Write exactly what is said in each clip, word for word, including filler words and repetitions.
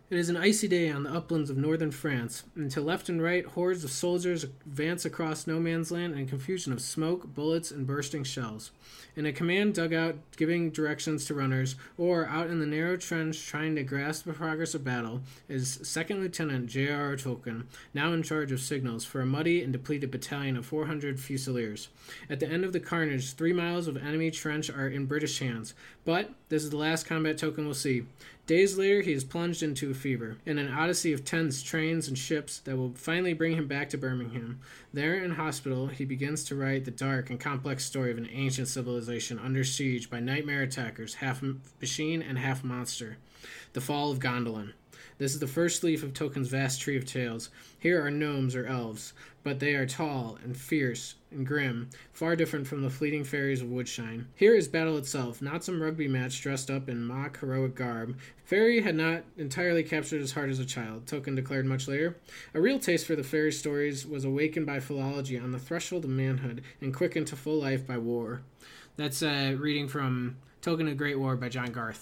It is an icy day on the uplands of northern France, and to left and right, hordes of soldiers advance across no man's land in a confusion of smoke, bullets, and bursting shells. In a command dugout giving directions to runners, or out in the narrow trench trying to grasp the progress of battle, is Second Lieutenant J R R. Tolkien, now in charge of signals for a muddy and depleted battalion of four hundred Fusiliers. At the end of the carnage, three miles of enemy trench are in British hands, but this is the last combat Tolkien will see. Days later, he is plunged into a fever, in an odyssey of tents, trains, and ships that will finally bring him back to Birmingham. There in hospital, he begins to write the dark and complex story of an ancient civilization under siege by nightmare attackers, half machine and half monster. The Fall of Gondolin. This is the first leaf of Tolkien's vast tree of tales. Here are gnomes or elves, but they are tall and fierce and grim, far different from the fleeting fairies of Woodshine. Here is battle itself, not some rugby match dressed up in mock heroic garb. Fairy had not entirely captured his heart as a child, Tolkien declared much later. A real taste for the fairy stories was awakened by philology on the threshold of manhood and quickened to full life by war. That's a reading from Tolkien of the Great War by John Garth.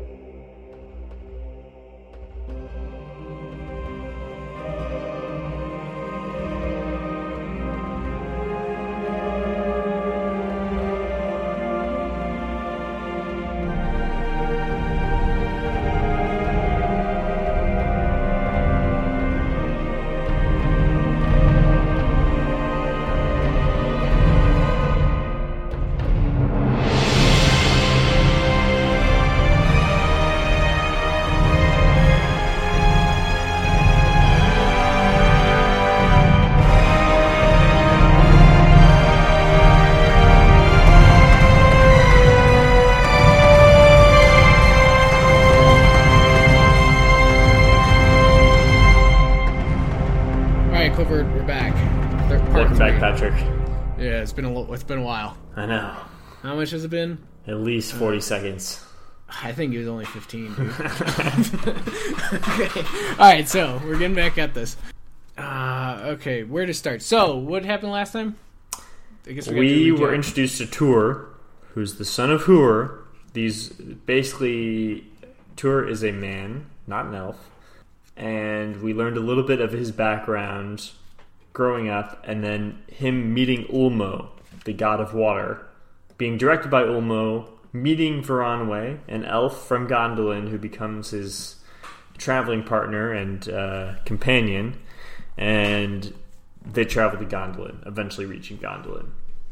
Yeah, it's been a little, it's been a while. I know. How much has it been? At least forty uh, seconds. I think it was only fifteen, dude. Okay. All right, so we're getting back at this. Uh, okay, where to start? So, what happened last time? I guess we, we were introduced to Tuor, who's the son of Huor. These basically, Tuor is a man, not an elf, and we learned a little bit of his background growing up, and then him meeting Ulmo, the god of water, being directed by Ulmo, meeting Varanwe, an elf from Gondolin who becomes his traveling partner and uh, companion, and they travel to Gondolin, eventually reaching Gondolin.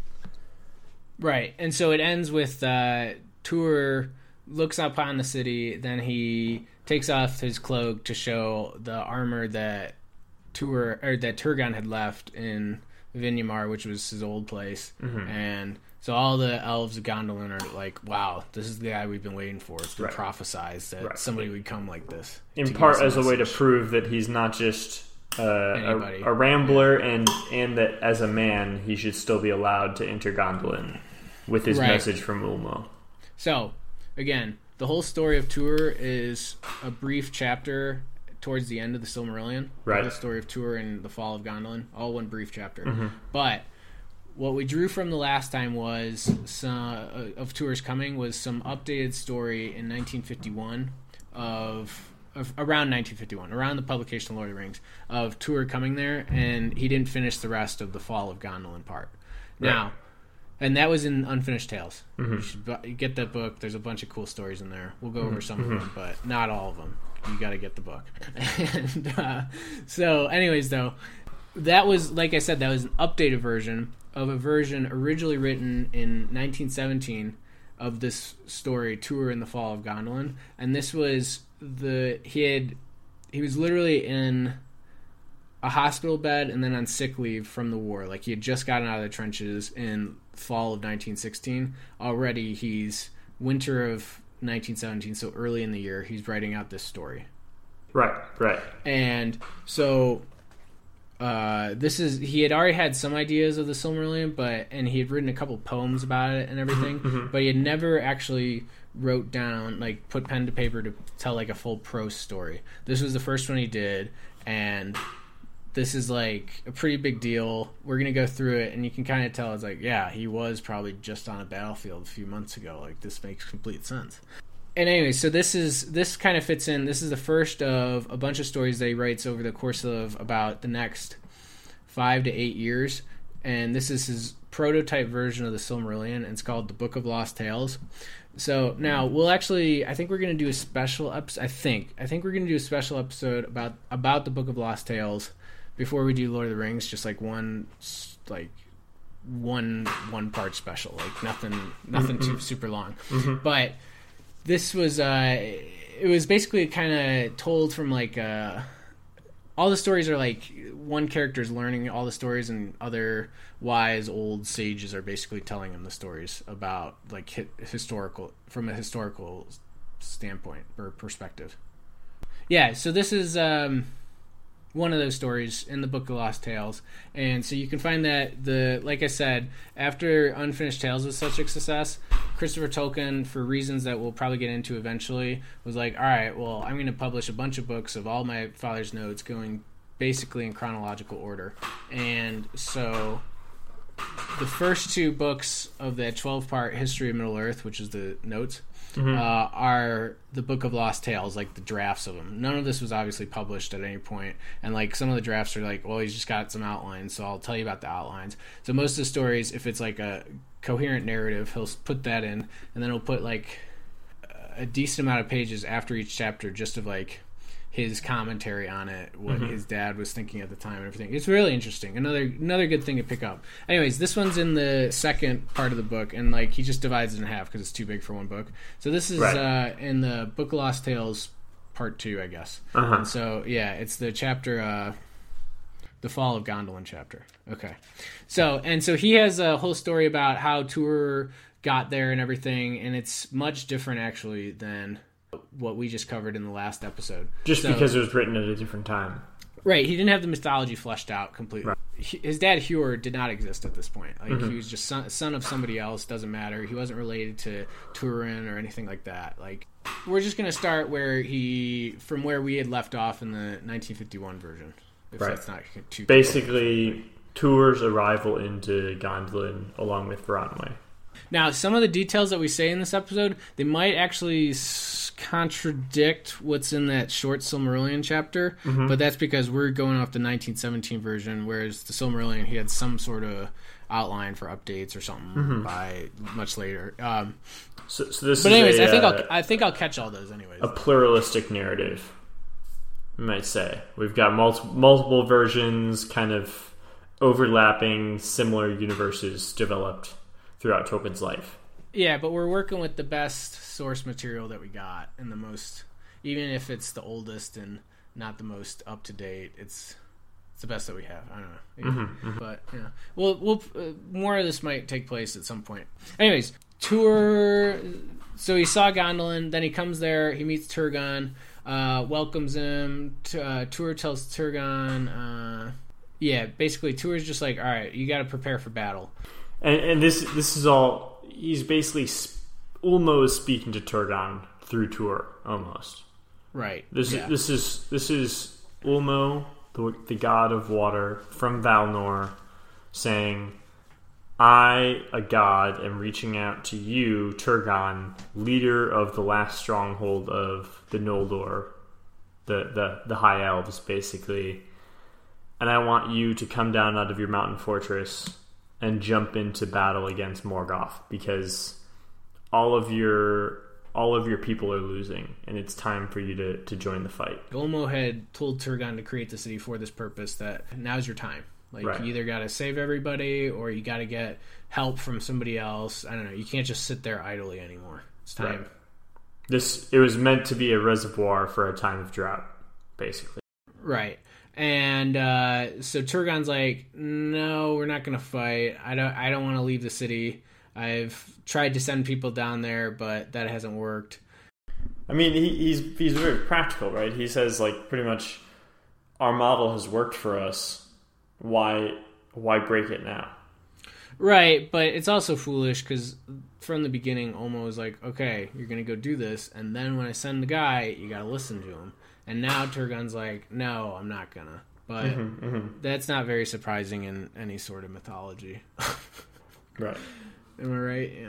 Right, and so it ends with uh, Tuor looks up on the city, then he takes off his cloak to show the armor that Tuor, or that Turgon had left in Vinyamar, which was his old place. Mm-hmm. And so all the elves of Gondolin are like, wow, this is the guy we've been waiting for. It's been right. prophesized that right. somebody would come like this. In part as a, a way to prove that he's not just uh, a, a rambler, yeah. and, and that as a man, he should still be allowed to enter Gondolin with his right. message from Ulmo. So, again, the whole story of Tuor is a brief chapter towards the end of the Silmarillion, right. the story of Tuor and the fall of Gondolin, all one brief chapter. Mm-hmm. But what we drew from the last time was some, uh, of Tuor's coming was some updated story in nineteen fifty-one of, of around nineteen fifty-one, around the publication of Lord of the Rings, of Tuor coming there, and he didn't finish the rest of the fall of Gondolin part. Right. Now, and that was in Unfinished Tales. Mm-hmm. You should bu- get that book. There's a bunch of cool stories in there. We'll go over some mm-hmm. of them, but not all of them. You got to get the book. and uh, so, anyways, though, that was, like I said, that was an updated version of a version originally written in nineteen seventeen of this story, Tuor and the Fall of Gondolin. And this was the he had he was literally in a hospital bed and then on sick leave from the war. Like, he had just gotten out of the trenches in fall of nineteen sixteen. Already, he's winter of nineteen seventeen, so early in the year, he's writing out this story. Right, right. And so uh, this is he had already had some ideas of the Silmarillion, but and he had written a couple poems about it and everything, mm-hmm. but he had never actually wrote down, like, put pen to paper to tell like a full prose story. This was the first one he did, and this is like a pretty big deal. We're gonna go through it, and you can kind of tell it's like, yeah, he was probably just on a battlefield a few months ago. Like, this makes complete sense. and anyway, so this is this kind of fits in. This is the first of a bunch of stories that he writes over the course of about the next five to eight years, and this is his prototype version of the Silmarillion, and it's called the Book of Lost Tales. So now we'll actually, I think we're going to do a special episode. I think I think we're going to do a special episode about about the Book of Lost Tales before we do Lord of the Rings. Just like one like one one part special, like nothing nothing too super long, mm-hmm. but. This was, uh, it was basically kind of told from like, uh, all the stories are like one character's learning all the stories and other wise old sages are basically telling him the stories about like hi- historical, from a historical standpoint or perspective. Yeah, so this is, um, one of those stories in the Book of Lost Tales. And so you can find that, the like I said, after Unfinished Tales was such a success, Christopher Tolkien, for reasons that we'll probably get into eventually, was like, all right, well, I'm going to publish a bunch of books of all my father's notes going basically in chronological order. And so the first two books of that twelve-part History of Middle-earth, which is the notes, mm-hmm. uh, are the Book of Lost Tales, like the drafts of them. None of this was obviously published at any point, and like some of the drafts are like, well, he's just got some outlines, so I'll tell you about the outlines. So most of the stories, if it's like a coherent narrative, he'll put that in, and then he'll put like a decent amount of pages after each chapter just of like his commentary on it, what mm-hmm. his dad was thinking at the time and everything. It's really interesting. Another another good thing to pick up. Anyways, this one's in the second part of the book, and like he just divides it in half because it's too big for one book. So this is right. uh, in the Book of Lost Tales part two, I guess. Uh-huh. And so yeah, it's the chapter, uh, the Fall of Gondolin chapter. Okay. So and so he has a whole story about how Tuor got there and everything, and it's much different actually than what we just covered in the last episode. Just so, because it was written at a different time. Right, he didn't have the mythology fleshed out completely. Right. His dad, Huor, did not exist at this point. Like mm-hmm. he was just son, son of somebody else, doesn't matter. He wasn't related to Turin or anything like that. Like, we're just going to start where he, from where we had left off in the nineteen fifty-one version. If right. that's not too Basically, Tuor's arrival into Gondolin along with Varanway. Now, some of the details that we say in this episode, they might actually s- contradict what's in that short Silmarillion chapter, mm-hmm. but that's because we're going off the nineteen seventeen version, whereas the Silmarillion, he had some sort of outline for updates or something mm-hmm. by much later. Um, so, so this but is anyways, a, I think uh, I'll I think I'll catch all those anyways. A pluralistic narrative, you might say. We've got multi- multiple versions, kind of overlapping, similar universes developed throughout Tolkien's life. Yeah, but we're working with the best source material that we got, and the most, even if it's the oldest and not the most up to date, it's it's the best that we have. I don't know, yeah. mm-hmm, mm-hmm. But yeah, we'll we'll uh, more of this might take place at some point. Anyways, Tuor. So he saw Gondolin, then he comes there, he meets Turgon, uh, welcomes him. T- uh, Tuor tells Turgon, uh, yeah, basically Tuor's just like, all right, you got to prepare for battle. And, and this this is all, he's basically almost speaking to Turgon through Tuor, almost. Right. This yeah. is this is this is Ulmo, the, the god of water from Valinor, saying, I, a god, am reaching out to you, Turgon, leader of the last stronghold of the Noldor, the, the, the High Elves, basically. And I want you to come down out of your mountain fortress and jump into battle against Morgoth, because all of your all of your people are losing, and it's time for you to, to join the fight. Ulmo had told Turgon to create the city for this purpose, that now's your time. Like, right. You either got to save everybody, or you got to get help from somebody else. I don't know. You can't just sit there idly anymore. It's time. Right. This it was meant to be a reservoir for a time of drought, basically. Right. And uh, so Turgon's like, no, we're not going to fight. I don't. I don't want to leave the city. I've tried to send people down there, but that hasn't worked. I mean, he, he's he's very practical, right? He says, like, pretty much, our model has worked for us. Why why break it now? Right, but it's also foolish because from the beginning, Ulmo was like, okay, you're going to go do this, and then when I send the guy, you got to listen to him. And now Turgon's like, no, I'm not going to. But mm-hmm, mm-hmm. that's not very surprising in any sort of mythology. Right. Am I right? Yeah.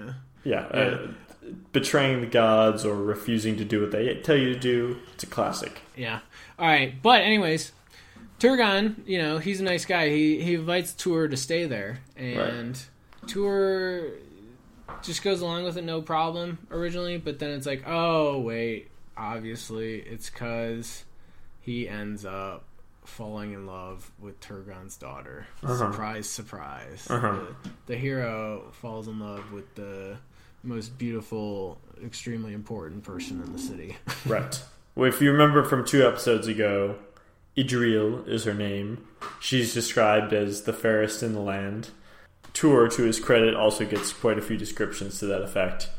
Yeah. yeah. Uh, betraying the gods or refusing to do what they tell you to do. It's a classic. Yeah. All right. But anyways, Turgon, you know, he's a nice guy. He he invites Tuor to stay there. And right. Tuor just goes along with it no problem originally. But then it's like, oh, wait. Obviously, it's because he ends up falling in love with Turgon's daughter. Uh-huh. Surprise, surprise. Uh-huh. The, the hero falls in love with the most beautiful, extremely important person in the city. Right. Well, if you remember from two episodes ago, Idril is her name. She's described as the fairest in the land. Tuor, to his credit, also gets quite a few descriptions to that effect.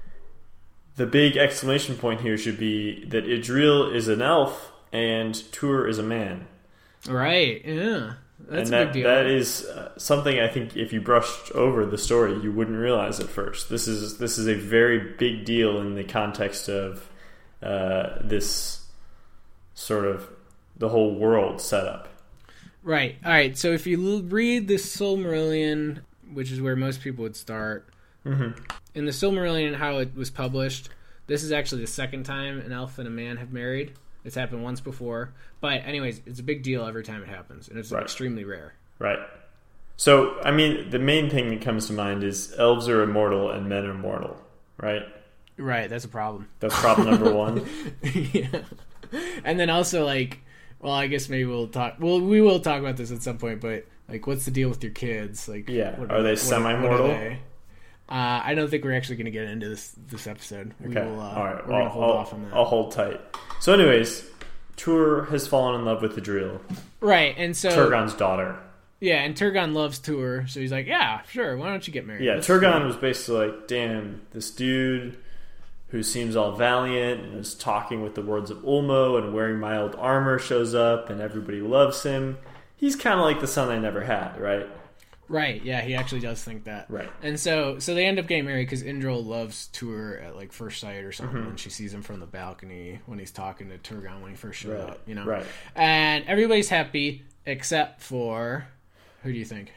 The big exclamation point here should be that Idril is an elf and Tuor is a man. Right, yeah. That's and a that, big deal. that is uh, something I think if you brushed over the story, you wouldn't realize at first. This is this is a very big deal in the context of uh, this sort of the whole world setup. Right. All right. So if you read the Silmarillion, which is where most people would start, mm-hmm. in the Silmarillion, how it was published, this is actually the second time an elf and a man have married. It's happened once before. But anyways, it's a big deal every time it happens. And it's right. extremely rare. Right. So, I mean, the main thing that comes to mind is elves are immortal and men are mortal. Right? Right. That's a problem. That's problem number one. Yeah. And then also, like, well, I guess maybe we'll talk. Well, we will talk about this at some point, but, like, what's the deal with your kids? Like, yeah. what are, are they semi-mortal? They? Uh, I don't think we're actually going to get into this this episode. Okay. We will, uh, all right. We're going to hold I'll, off on that. I'll hold tight. So, anyways, Tuor has fallen in love with Idril. Right, and so Turgon's daughter. Yeah, and Turgon loves Tuor, so he's like, "Yeah, sure. Why don't you get married?" Yeah, That's Turgon cool. was basically like, "Damn, this dude who seems all valiant and is talking with the words of Ulmo and wearing my old armor shows up, and everybody loves him. He's kind of like the son I never had, right?" Right, yeah, he actually does think that. Right. And so so they end up getting married because Indril loves Tuor at like first sight or something, mm-hmm. and she sees him from the balcony when he's talking to Turgon when he first showed right. up, you know? Right. And everybody's happy except for, who do you think?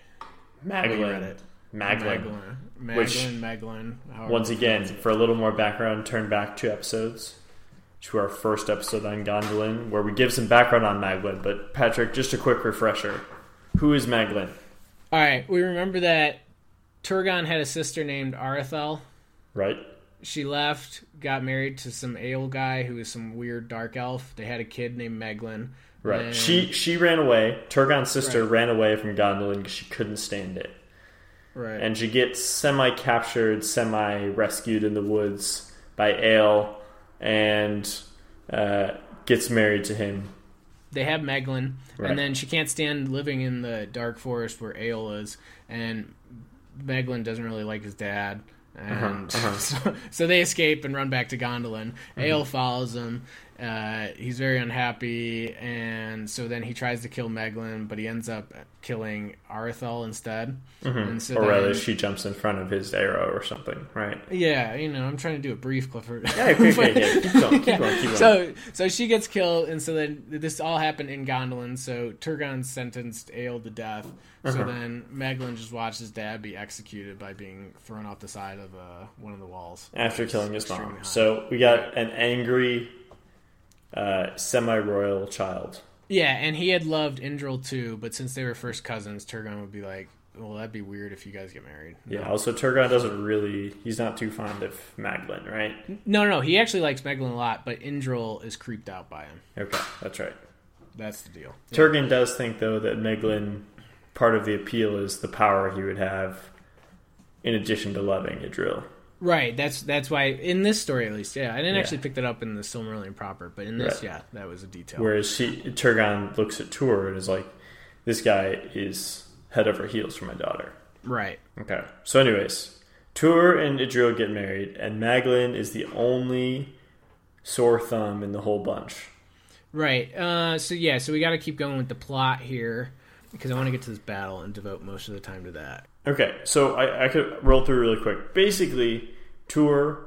Maglin. Maglin. Maglin. Which, Maglin. once again, for a little more background, turn back two episodes to our first episode on Gondolin, where we give some background on Maglin. But, Patrick, just a quick refresher. Who is Maglin? All right, we remember that Turgon had a sister named Arathel. Right. She left, got married to some ale guy who was some weird dark elf. They had a kid named Meglin. Right. And... She she ran away. Turgon's sister right. ran away from Gondolin because she couldn't stand it. Right. And she gets semi-captured, semi-rescued in the woods by Ale and uh, gets married to him. They have Meglin, right. and then she can't stand living in the dark forest where Ale is, and Meglin doesn't really like his dad, and uh-huh, uh-huh. so, so they escape and run back to Gondolin. Mm-hmm. Ale follows him. Uh, he's very unhappy, and so then he tries to kill Meglin, but he ends up killing Arathel instead. Mm-hmm. And so or then, rather, she jumps in front of his arrow or something, right? Yeah, you know, I'm trying to do it brief, Clifford. Yeah, okay, okay, okay. Keep going, keep yeah. going, keep going. So, so she gets killed, and so then this all happened in Gondolin, so Turgon sentenced Ale to death. So uh-huh. then Meglin just watched his dad be executed by being thrown off the side of uh, one of the walls. After killing his mom. High. So we got an angry... Uh, semi-royal child. Yeah, and he had loved Indril too, but since they were first cousins, Turgon would be like, well, that'd be weird if you guys get married. No. Yeah, also Turgon doesn't really... He's not too fond of Maglin, right? No, no, no. He actually likes Meglin a lot, but Indril is creeped out by him. Okay, that's right. That's the deal. Turgon yeah. does think, though, that Meglin, part of the appeal is the power he would have in addition to loving Idril. Right, that's that's why, in this story at least, yeah. I didn't yeah. actually pick that up in the Silmarillion proper, but in this, right. yeah, that was a detail. Whereas she, Turgon looks at Tuor and is like, this guy is head over heels for my daughter. Right. Okay, so anyways, Tuor and Idril get married, and Maglin is the only sore thumb in the whole bunch. Right, uh, so yeah, so we got to keep going with the plot here, because I want to get to this battle and devote most of the time to that. Okay, so I, I could roll through really quick. Basically, Tuor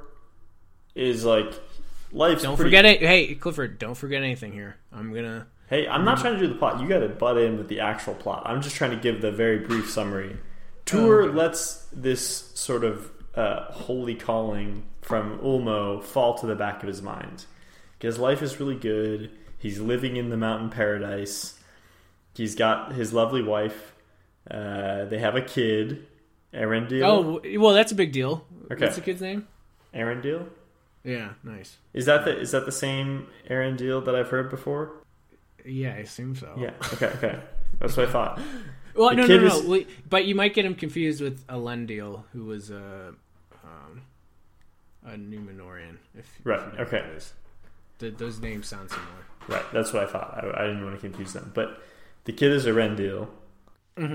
is like life's Don't pretty... forget it. Hey, Clifford, don't forget anything here. I'm gonna. Hey, I'm not trying to do the plot. You got to butt in with the actual plot. I'm just trying to give the very brief summary. Tuor oh, okay. lets this sort of uh, holy calling from Ulmo fall to the back of his mind. Because life is really good. He's living in the mountain paradise. He's got his lovely wife. Uh, they have a kid, Arendelle. Oh, well, that's a big deal. Okay. What's the kid's name? Arendelle? Yeah, nice. Is that the is that the same Arendelle that I've heard before? Yeah, I assume so. Yeah. Okay. Okay. That's what I thought. Well, the no, no, no. is... Wait, but you might get him confused with Elendil, who was a um, a Numenorian. If, right. if you know okay. What that is. The, those names sound similar. Right. That's what I thought. I, I didn't want to confuse them, but the kid is Arendelle. Mm-hmm.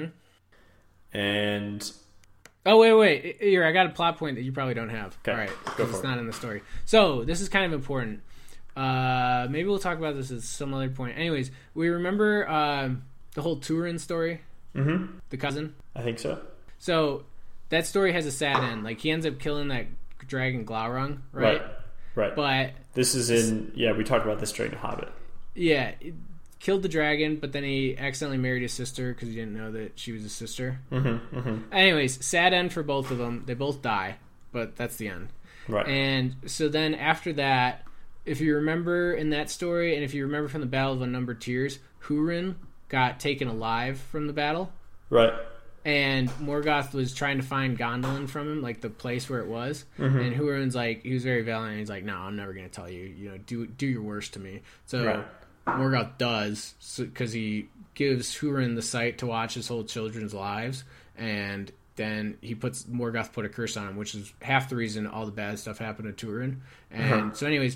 And oh wait, wait, here I got a plot point that you probably don't have. Okay. All right, Go because for it's it. not in the story. So this is kind of important. Uh, maybe we'll talk about this at some other point. Anyways, we remember uh, the whole Turin story. Mm-hmm. The cousin. I think so. So that story has a sad end. Like he ends up killing that dragon Glaurung, right? Right. Right. But this is in yeah. We talked about this during The Hobbit. Yeah. It, killed the dragon, but then he accidentally married his sister because he didn't know that she was his sister. Mm-hmm, mm-hmm. Anyways, sad end for both of them. They both die, but that's the end. Right. And so then after that, if you remember in that story, and if you remember from the Battle of Unnumbered Tears, Hurin got taken alive from the battle. Right. And Morgoth was trying to find Gondolin from him, like the place where it was. Mm-hmm. And Hurin's like, he was very valiant. He's like, no, I'm never going to tell you. You know, do do your worst to me. So right. Morgoth does, because so, he gives Hurin the sight to watch his whole children's lives, and then he puts Morgoth put a curse on him, which is half the reason all the bad stuff happened to Turin. And uh-huh. so, anyways,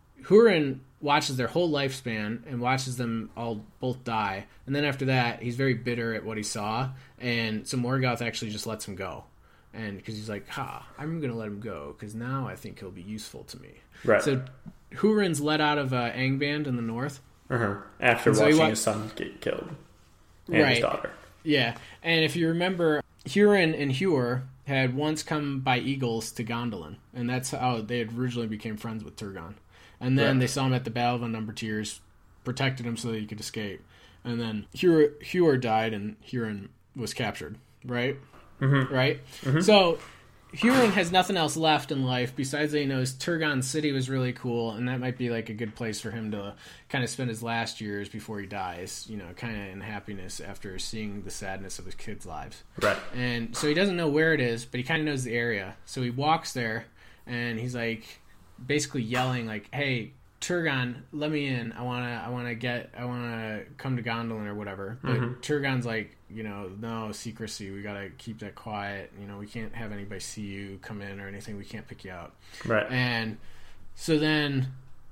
Hurin watches their whole lifespan and watches them all both die, and then after that, he's very bitter at what he saw, and so Morgoth actually just lets him go, and because he's like, "Ha, I'm going to let him go because now I think he'll be useful to me." Right. So Hurin's let out of uh, Angband in the north. Uh-huh. After so watching wa- his son get killed. And right. his daughter. Yeah. And if you remember, Hurin and Huor had once come by eagles to Gondolin. And that's how they originally became friends with Turgon. And then right. they saw him at the Battle of Unnumbered Tears, protected him so that he could escape. And then Huor, Huor died and Hurin was captured. Right? Mm-hmm. Right? Mm-hmm. So Hurin has nothing else left in life besides that he knows Turgon City was really cool, and that might be like a good place for him to kind of spend his last years before he dies, you know, kind of in happiness after seeing the sadness of his kids' lives. Right. And so he doesn't know where it is, but he kind of knows the area. So he walks there, and he's like basically yelling like, "Hey, Turgon, let me in. I wanna, I wanna get, I wanna come to Gondolin or whatever." But mm-hmm. Turgon's like, you know, no secrecy. We gotta keep that quiet. You know, we can't have anybody see you come in or anything. We can't pick you out. Right. And so then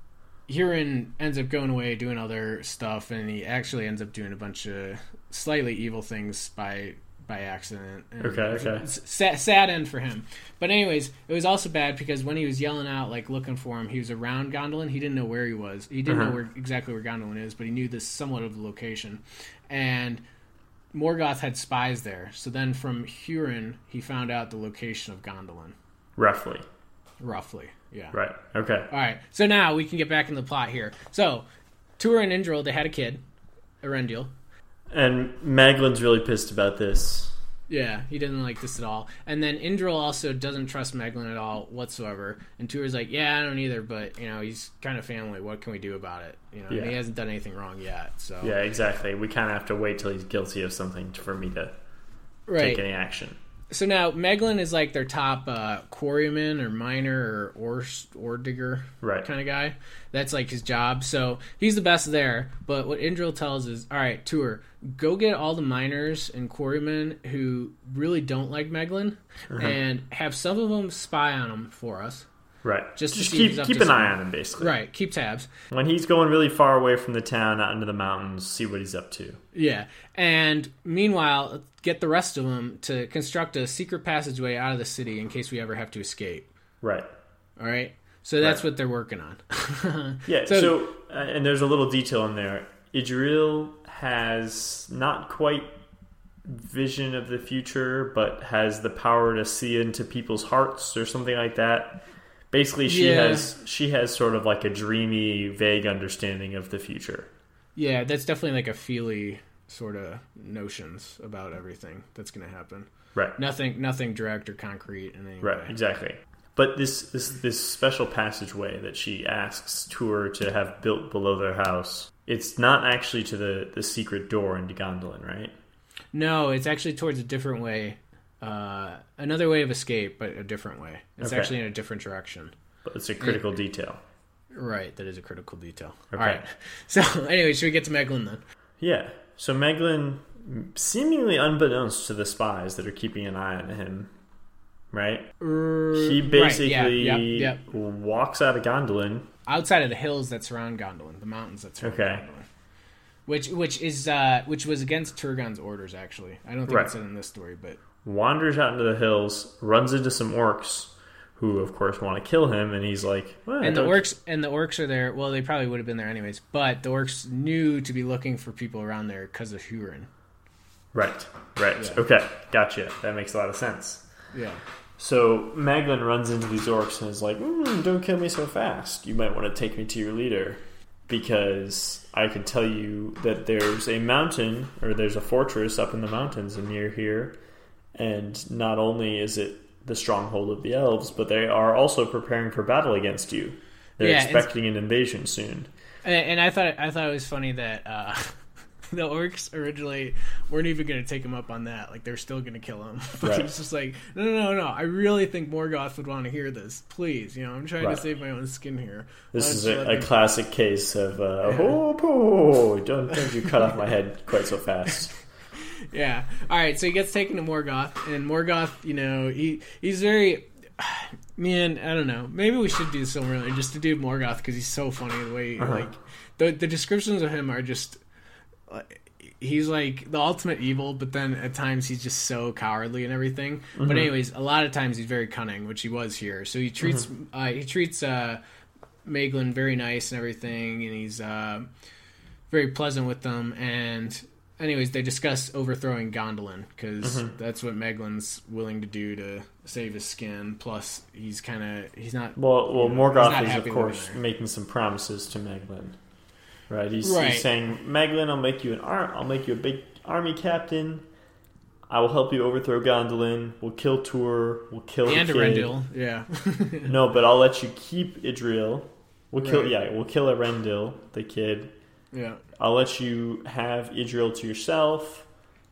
Hurin ends up going away doing other stuff, and he actually ends up doing a bunch of slightly evil things by by accident. And okay, okay. Sad, sad end for him. But anyways, it was also bad because when he was yelling out, like looking for him, he was around Gondolin. He didn't know where he was. He didn't uh-huh. know where exactly where Gondolin is, but he knew this somewhat of the location. And Morgoth had spies there. So then from Hurin, he found out the location of Gondolin. Roughly. Roughly, yeah. Right, okay. All right, so now we can get back in the plot here. So, Tuor and Indril, they had a kid, Arendelle. And Maglin's really pissed about this. Yeah, he didn't like this at all. And then Indril also doesn't trust Maglin at all whatsoever. And Tuor's like, yeah, I don't either, but, you know, he's kind of family. What can we do about it? You know, yeah. and he hasn't done anything wrong yet, so... Yeah, exactly. We kind of have to wait till he's guilty of something for me to right. take any action. So now, Maglin is like their top uh, quarryman or miner or ore, ore digger right. kind of guy. That's like his job. So he's the best there. But what Indril tells is, all right, Tuor, go get all the miners and quarrymen who really don't like Maglin uh-huh. and have some of them spy on him for us. Right. Just, Just to keep, keep keep an eye on him, basically. Right. Keep tabs. When he's going really far away from the town, out into the mountains, see what he's up to. Yeah. And meanwhile, get the rest of them to construct a secret passageway out of the city in case we ever have to escape. Right. All right? So that's right. what they're working on. yeah. So, so uh, and there's a little detail in there. Idril has not quite vision of the future, but has the power to see into people's hearts or something like that. Basically, she yeah. has she has sort of like a dreamy, vague understanding of the future. Yeah, that's definitely like a feely sort of notions about everything that's going to happen. Right. Nothing, nothing direct or concrete in any Right, way. exactly. But this, this this special passageway that she asks Tuor to have built below their house, it's not actually to the, the secret door into Gondolin, right? No, it's actually towards a different way. Uh, another way of escape, but a different way. It's Okay. actually in a different direction. But it's a critical it, detail. Right, that is a critical detail. Okay. All right. So, anyway, should we get to Meglin then? Yeah. So Meglin, seemingly unbeknownst to the spies that are keeping an eye on him, right? Uh, he basically right, yeah, yeah, yeah. walks out of Gondolin. Outside of the hills that surround Gondolin, the mountains that surround okay. Gondolin. Which which is uh, which was against Turgon's orders, actually. I don't think right. it's in this story, but... Wanders out into the hills, runs into some orcs, who, of course, want to kill him, and he's like... Well, and the orcs and the orcs are there... Well, they probably would have been there anyways, but the orcs knew to be looking for people around there because of Hurin. Right, right. Yeah. Okay, gotcha. That makes a lot of sense. Yeah. So Meglin runs into these orcs and is like, mm, don't kill me so fast. You might want to take me to your leader, because I could tell you that there's a mountain, or there's a fortress up in the mountains near here, and not only is it the stronghold of the elves, but they are also preparing for battle against you. They're yeah, expecting an invasion soon. And, and I thought I thought it was funny that uh, the orcs originally weren't even going to take him up on that. Like, they're still going to kill him. But right. It's just like, no, no, no, no. I really think Morgoth would want to hear this. Please, you know, I'm trying right. to save my own skin here. This is a, a classic case of, uh, yeah. oh, oh, don't, don't you cut off my head quite so fast. Yeah. All right. So he gets taken to Morgoth, and Morgoth, you know, he he's very, man. I don't know. Maybe we should do Silmarillion just to do Morgoth because he's so funny. The way uh-huh. like the the descriptions of him are just, he's like the ultimate evil, but then at times he's just so cowardly and everything. Mm-hmm. But anyways, a lot of times he's very cunning, which he was here. So he treats mm-hmm. uh, he treats uh, Meglin very nice and everything, and he's uh, very pleasant with them. And anyways, they discuss overthrowing Gondolin because mm-hmm. that's what Meglin's willing to do to save his skin. Plus, he's kind of he's not well. Well, you know, Morgoth is of course making some promises to Meglin, right? He's, right. he's saying, "Meglin, I'll make you an ar- I'll make you a big army captain. I will help you overthrow Gondolin. We'll kill Tuor. We'll kill and the kid. Arendil. Yeah. No, but I'll let you keep Idril. We'll kill. Right. Yeah, we'll kill Arendil, the kid." Yeah, I'll let you have Idril to yourself,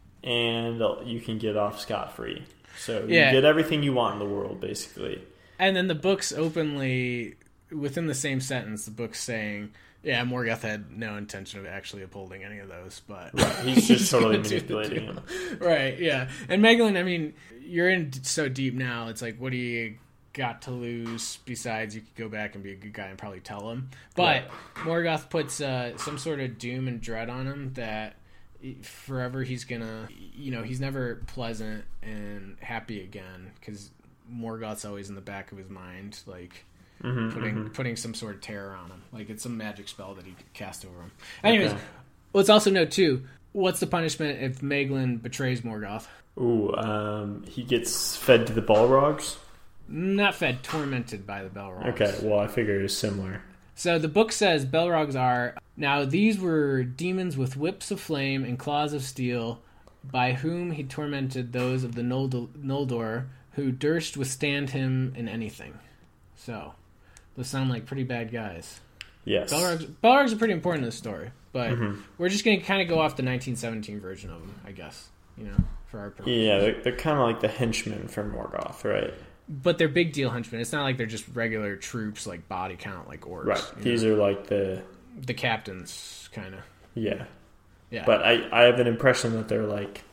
and you can get off scot-free. So you yeah. get everything you want in the world, basically. And then the book's openly, within the same sentence, the book's saying, yeah, Morgoth had no intention of actually upholding any of those, but... Right, he's just totally manipulating him. Right, yeah. And Meglin, I mean, you're in so deep now, it's like, what do you got to lose besides you could go back and be a good guy and probably tell him, but right. Morgoth puts uh, some sort of doom and dread on him that forever he's gonna, you know, he's never pleasant and happy again because Morgoth's always in the back of his mind, like mm-hmm, putting mm-hmm. putting some sort of terror on him, like it's some magic spell that he could cast over him. Anyways, okay. Let's also note too, what's the punishment if Meglin betrays Morgoth? Ooh, um, he gets fed to the Balrogs. Not fed, tormented by the Balrogs. Okay, well, I figured it's similar. So the book says Balrogs are, now these were demons with whips of flame and claws of steel, by whom he tormented those of the Noldor who durst withstand him in anything. So, those sound like pretty bad guys. Yes. Balrogs, Balrogs are pretty important in this story, but mm-hmm. we're just going to kind of go off the nineteen seventeen version of them, I guess, you know, for our purposes. Yeah, they're, they're kind of like the henchmen from Morgoth, right? But they're big deal henchmen. It's not like they're just regular troops, like body count, like orcs. Right. These know? are like the... The captains, kind of. Yeah. Yeah. But I, I have an impression that they're like...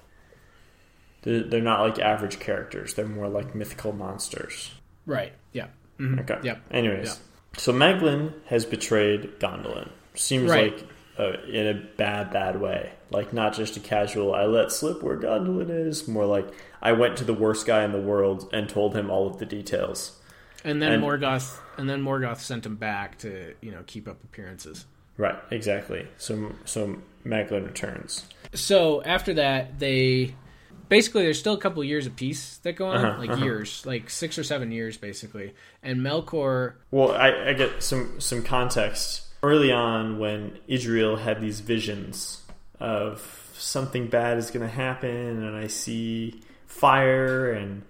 They're, they're not like average characters. They're more like mythical monsters. Right. Yeah. Mm-hmm. Okay. Yep. Anyways. Yep. So Meglin has betrayed Gondolin. Seems right. like uh, in a bad, bad way. Like not just a casual, I let slip where Gondolin is. More like, I went to the worst guy in the world and told him all of the details. And then and, Morgoth, and then Morgoth sent him back to, you know, keep up appearances. Right, exactly. So, so Meglin returns. So after that, they basically there's still a couple years of peace that go on, uh-huh, like uh-huh. years, like six or seven years, basically. And Melkor. Well, I, I get some some context early on when Idril had these visions of something bad is going to happen, and I see fire and,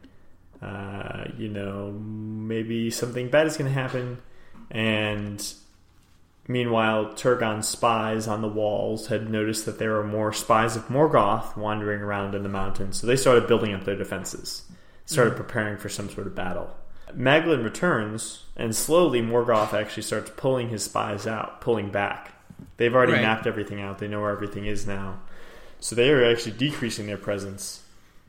uh, you know, maybe something bad is going to happen. And meanwhile, Turgon's spies on the walls had noticed that there were more spies of Morgoth wandering around in the mountains. So they started building up their defenses, started mm-hmm. preparing for some sort of battle. Maglin returns, and slowly Morgoth actually starts pulling his spies out, pulling back. They've already right. mapped everything out. They know where everything is now. So they are actually decreasing their presence.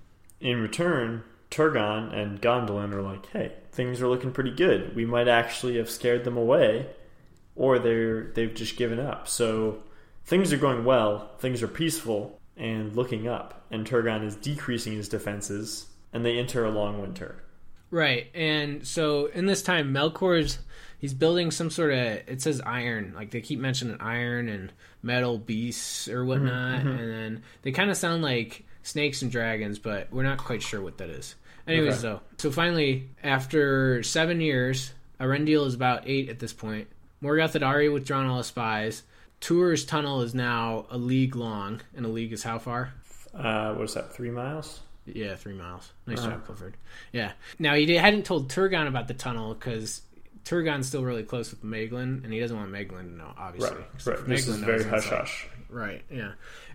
In return, Turgon and Gondolin are like, hey, things are looking pretty good. We might actually have scared them away, or they're, they've just given up. So things are going well, things are peaceful, and looking up. And Turgon is decreasing his defenses, and they enter a long winter. Right, and so in this time, Melkor's, he's building some sort of, it says iron, like they keep mentioning iron and metal beasts or whatnot, mm-hmm. and then they kind of sound like snakes and dragons, but we're not quite sure what that is. Anyways, okay. though, so finally, after seven years, Arendil is about eight at this point. Morgoth had already withdrawn all his spies. Tuor's tunnel is now a league long, and a league is how far? Uh, what is that, three miles? Yeah, three miles. Nice uh-huh. job, Clifford. Yeah. Now, he hadn't told Turgon about the tunnel because Turgon's still really close with Maglin, and he doesn't want Maglin to know, obviously. Right, right. This is very hush-hush. Right, yeah.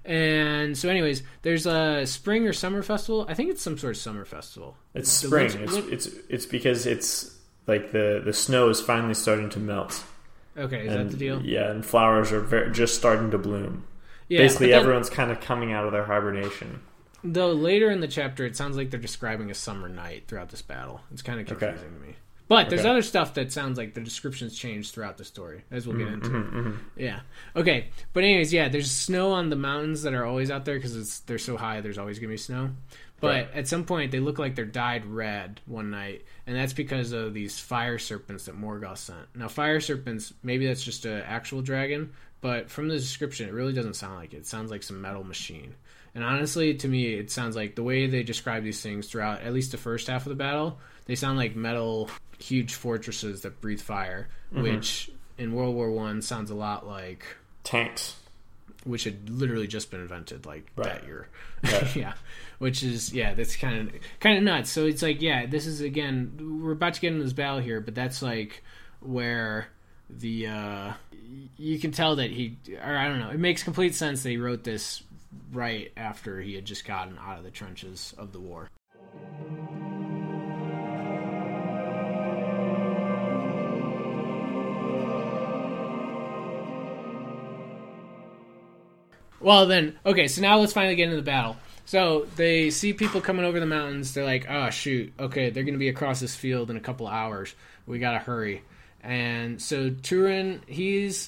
And so anyways, there's a spring or summer festival. I think it's some sort of summer festival. It's the spring. Winter, it's, it's it's because it's like the, the snow is finally starting to melt. Okay, is and, that the deal? Yeah, and flowers are very, just starting to bloom. Yeah, Basically, then, everyone's kind of coming out of their hibernation. Though later in the chapter, it sounds like they're describing a summer night throughout this battle. It's kind of confusing okay. to me. But there's okay. other stuff that sounds like the descriptions change throughout the story, as we'll get into. Mm-hmm, mm-hmm. Yeah. Okay. But anyways, yeah, there's snow on the mountains that are always out there because they're so high, there's always going to be snow. But right. at some point, they look like they're dyed red one night, and that's because of these fire serpents that Morgoth sent. Now, fire serpents, maybe that's just an actual dragon, but from the description, it really doesn't sound like it. It sounds like some metal machine. And honestly, to me, it sounds like the way they describe these things throughout at least the first half of the battle, they sound like metal, huge fortresses that breathe fire, mm-hmm. which in World War One sounds a lot like tanks, which had literally just been invented like right. that year. Right. yeah, which is yeah, that's kind of kind of nuts. So it's like yeah, this is again, we're about to get into this battle here, but that's like where the uh, you can tell that he, or I don't know, it makes complete sense that he wrote this right after he had just gotten out of the trenches of the war. Well then, okay, so now let's finally get into the battle. So they see people coming over the mountains. They're like, oh shoot, okay, they're going to be across this field in a couple hours. We got to hurry. And so Turin, he's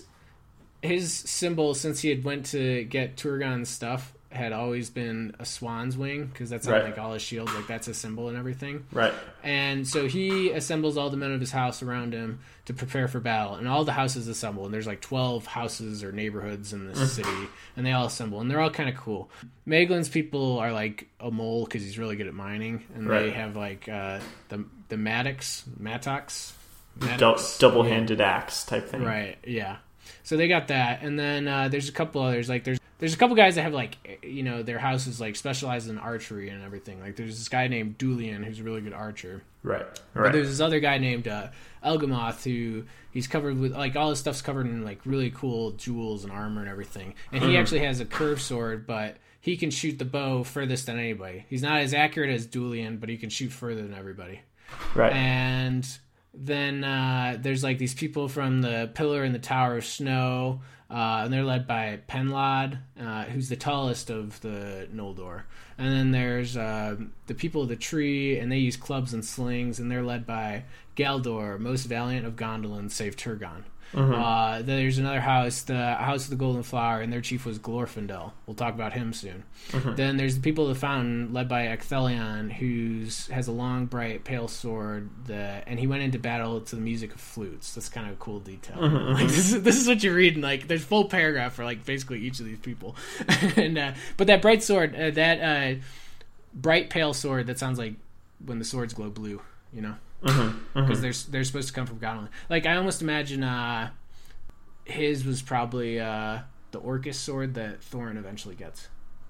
his symbol since he had went to get Turgon's stuff had always been a swan's wing, because that's right. on like all his shields, like that's a symbol and everything. Right. And so he assembles all the men of his house around him to prepare for battle, and all the houses assemble, and there's like twelve houses or neighborhoods in this city, and they all assemble, and they're all kind of cool. Maglin's people are like a mole because he's really good at mining, and right. they have like uh, the the Mattocks, Mattocks, Mattocks double-handed yeah. axe type thing. Right. Yeah. So they got that, and then uh, there's a couple others. Like there's there's a couple guys that have like you know their houses like specialized in archery and everything. Like there's this guy named Dulian who's a really good archer. Right. Right. But there's this other guy named uh, Elgamoth who he's covered with like all his stuff's covered in like really cool jewels and armor and everything. And he mm-hmm. actually has a curved sword, but he can shoot the bow furthest than anybody. He's not as accurate as Dulian, but he can shoot further than everybody. Right. And then uh, there's like these people from the Pillar and the Tower of Snow, uh, and they're led by Penlod, uh, who's the tallest of the Noldor. And then there's uh, the people of the Tree, and they use clubs and slings, and they're led by Galdor, most valiant of Gondolin, save Turgon. Mm-hmm. Uh, there's another house, the House of the Golden Flower, and their chief was Glorfindel. We'll talk about him soon. Mm-hmm. Then there's the people of the Fountain, led by Ecthelion, who has a long, bright, pale sword, that, and he went into battle to the music of flutes. That's kind of a cool detail. Mm-hmm. Like, this, is, this is what you read, and like there's full paragraph for like basically each of these people. and uh, but that bright sword, uh, that uh, bright, pale sword, that sounds like when the swords glow blue, you know? Because mm-hmm, mm-hmm. they're they're supposed to come from Gondolin. Like I almost imagine uh, his was probably uh, the Orcus sword that Thorin eventually gets.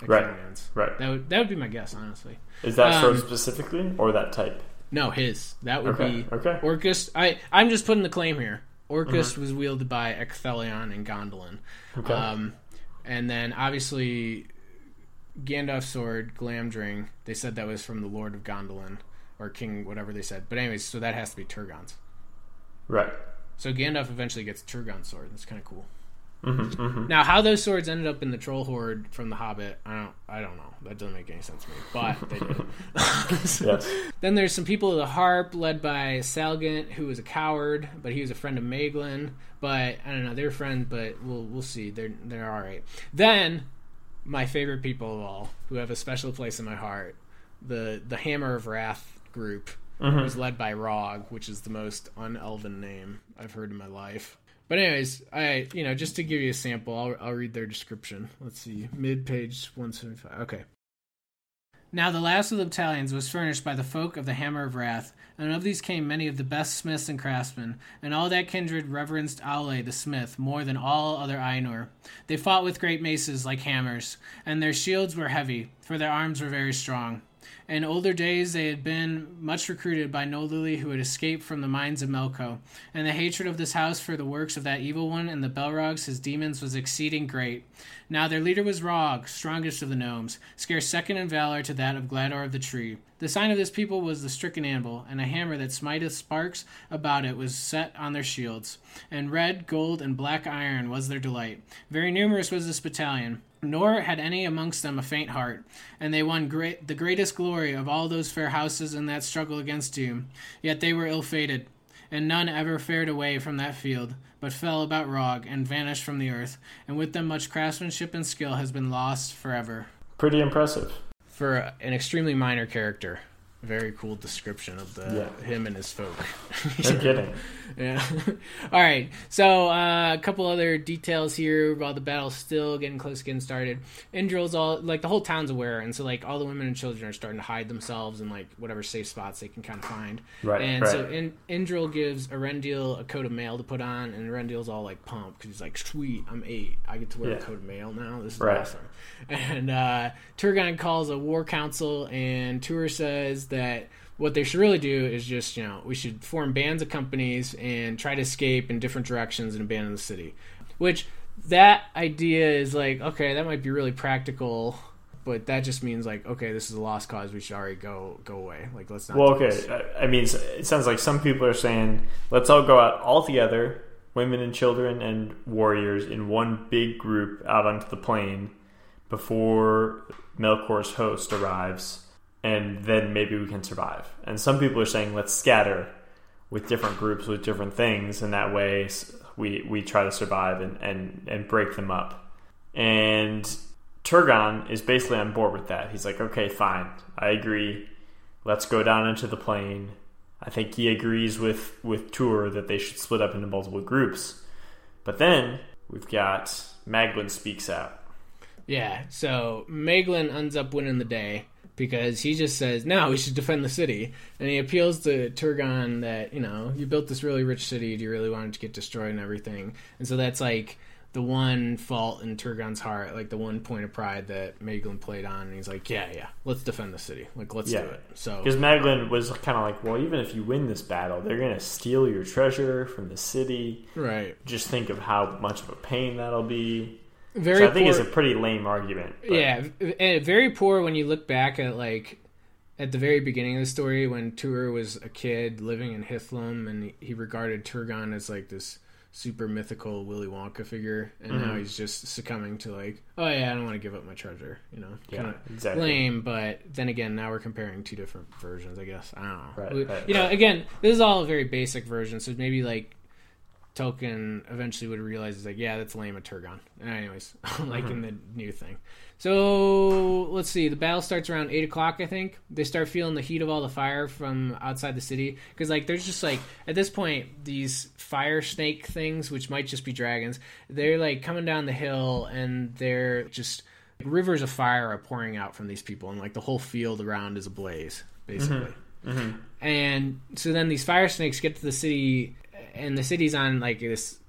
Achilleans. Right, right. That would that would be my guess, honestly. Is that um, sword specifically, or that type? No, his. That would okay, be okay. Orcus. I I'm just putting the claim here. Orcus mm-hmm. was wielded by Ecthelion and Gondolin. Okay. Um, and then obviously Gandalf's sword, Glamdring, they said that was from the Lord of Gondolin, or King, whatever they said. But anyways, so that has to be Turgon's. Right. So Gandalf eventually gets Turgon's sword. That's kind of cool. Mm-hmm, mm-hmm. Now, how those swords ended up in the Troll Horde from The Hobbit, I don't, I don't know. That doesn't make any sense to me, but they did. Yes. Then there's some people of the Harp, led by Salgant, who was a coward, but he was a friend of Maeglin. But I don't know, they're friends, but we'll we'll see. They're they're all right. Then my favorite people of all, who have a special place in my heart, the the Hammer of Wrath group, mm-hmm. was led by Rog, which is the most un-elven name I've heard in my life. But anyways, I you know just to give you a sample, I'll I'll read their description. Let's see, mid page one seventy-five. Okay. Now the last of the battalions was furnished by the folk of the Hammer of Wrath, and of these came many of the best smiths and craftsmen, and all that kindred reverenced Aule the smith more than all other Ainur. They fought with great maces like hammers, and their shields were heavy, for their arms were very strong. In older days they had been much recruited by Nolili, who had escaped from the mines of Melko, and the hatred of this house for the works of that evil one and the Belrogs, his demons, was exceeding great. Now their leader was Rog, strongest of the gnomes, scarce second in valor to that of Glador of the Tree. The sign of this people was the stricken anvil, and a hammer that smiteth sparks about it was set on their shields. And red, gold, and black iron was their delight. Very numerous was this battalion, nor had any amongst them a faint heart, and they won great, the greatest glory of all those fair houses in that struggle against doom. Yet they were ill-fated, and none ever fared away from that field, but fell about Rog, and vanished from the earth, and with them much craftsmanship and skill has been lost forever. Pretty impressive. For an extremely minor character. Very cool description of the yeah. him and his folk. No kidding. Yeah. All right. So uh, a couple other details here while the battle's still getting close, getting started. Indril's all like the whole town's aware, and so like all the women and children are starting to hide themselves in like whatever safe spots they can kind of find. Right. And right. so in, Indril gives Erendil a coat of mail to put on, and Erendil's all like pumped because he's like, "Sweet, I'm eight. I get to wear yeah. a coat of mail now. This is right. awesome." And uh, Turgon calls a war council, and Tuor says that what they should really do is just, you know, we should form bands of companies and try to escape in different directions and abandon the city. Which, that idea is like, okay, that might be really practical, but that just means like, okay, this is a lost cause. We should already go go away. Like, let's not. Well, okay. I mean, it sounds like some people are saying, let's all go out all together, women and children and warriors, in one big group out onto the plain before Melkor's host arrives, and then maybe we can survive. And some people are saying, let's scatter with different groups with different things, and that way we we try to survive and, and, and break them up. And Turgon is basically on board with that. He's like, okay, fine, I agree. Let's go down into the plain. I think he agrees with, with Tuor that they should split up into multiple groups. But then we've got Maeglin speaks out. Yeah, so Maeglin ends up winning the day because he just says, no, we should defend the city. And he appeals to Turgon that, you know, you built this really rich city. Do you really want it to get destroyed and everything? And so that's like the one fault in Turgon's heart, like the one point of pride that Maeglin played on. And he's like, yeah, yeah, let's defend the city. Like, let's yeah. do it. So because Maeglin was kind of like, well, even if you win this battle, they're going to steal your treasure from the city. Right. Just think of how much of a pain that'll be. Very so I think poor. It's a pretty lame argument. But. Yeah, and very poor when you look back at like at the very beginning of the story when Tuor was a kid living in Hithlum, and he regarded Turgon as like this super mythical Willy Wonka figure, and mm-hmm. now he's just succumbing to like, oh yeah, I don't want to give up my treasure, you know, kind of yeah, exactly. lame. But then again, now we're comparing two different versions, I guess. I don't know. Right, we, right, you know, right. again, this is all a very basic version, so maybe like Tolkien eventually would realize it's like, yeah, that's lame of Turgon. Anyways, like mm-hmm. in the new thing. So let's see. The battle starts around eight o'clock. I think they start feeling the heat of all the fire from outside the city because, like, there's just like at this point these fire snake things, which might just be dragons. They're like coming down the hill, and they're just like, rivers of fire are pouring out from these people, and like the whole field around is ablaze, basically. Mm-hmm. Mm-hmm. And so then these fire snakes get to the city. And the city's on like this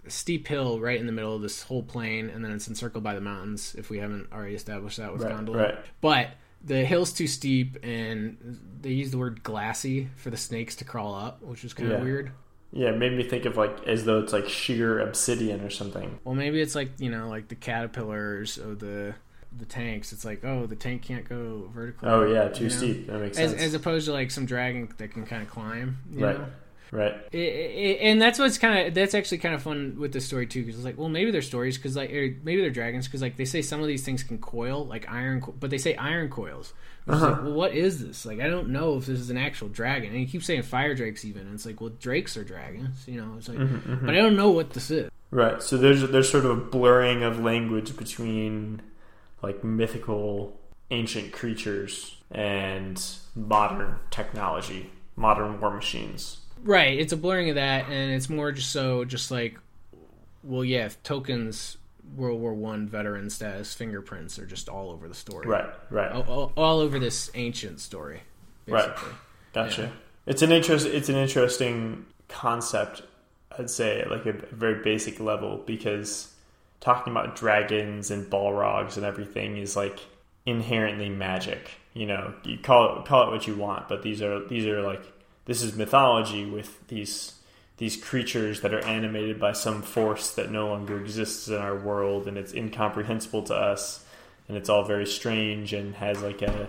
steep hill right in the middle of this whole plain, and then it's encircled by the mountains, if we haven't already established that with right, Gondola. Right. But the hill's too steep, and they use the word glassy for the snakes to crawl up, which is kind of yeah. weird. Yeah, it made me think of like as though it's like sheer obsidian or something. Well, maybe it's like, you know, like the caterpillars of the the tanks. It's like, oh, the tank can't go vertically. Oh yeah, too you know? steep. That makes as, sense. as opposed to like some dragon that can kind of climb. You right. know? Right. It, it, and that's what's kind of that's actually kind of fun with this story too, because it's like, well, maybe they're stories because like or maybe they're dragons because like they say some of these things can coil like iron, co- but they say iron coils. Which uh-huh. is like, well, what is this? Like, I don't know if this is an actual dragon. And you keep saying fire drakes even, and it's like, well, drakes are dragons, you know. It's like, mm-hmm, mm-hmm. but I don't know what this is. Right. So there's there's sort of a blurring of language between like mythical ancient creatures and modern technology, modern war machines. Right, it's a blurring of that, and it's more just so, just like, well, yeah, Tolkien's World War One veteran status fingerprints are just all over the story. Right, right, all, all, all over this ancient story. Basically. Right, gotcha. Yeah. It's an interest. It's an interesting concept. I'd say, like a very basic level, because talking about dragons and Balrogs and everything is like inherently magic. You know, you call it call it what you want, but these are these are like. This is mythology with these these creatures that are animated by some force that no longer exists in our world, and it's incomprehensible to us, and it's all very strange and has like a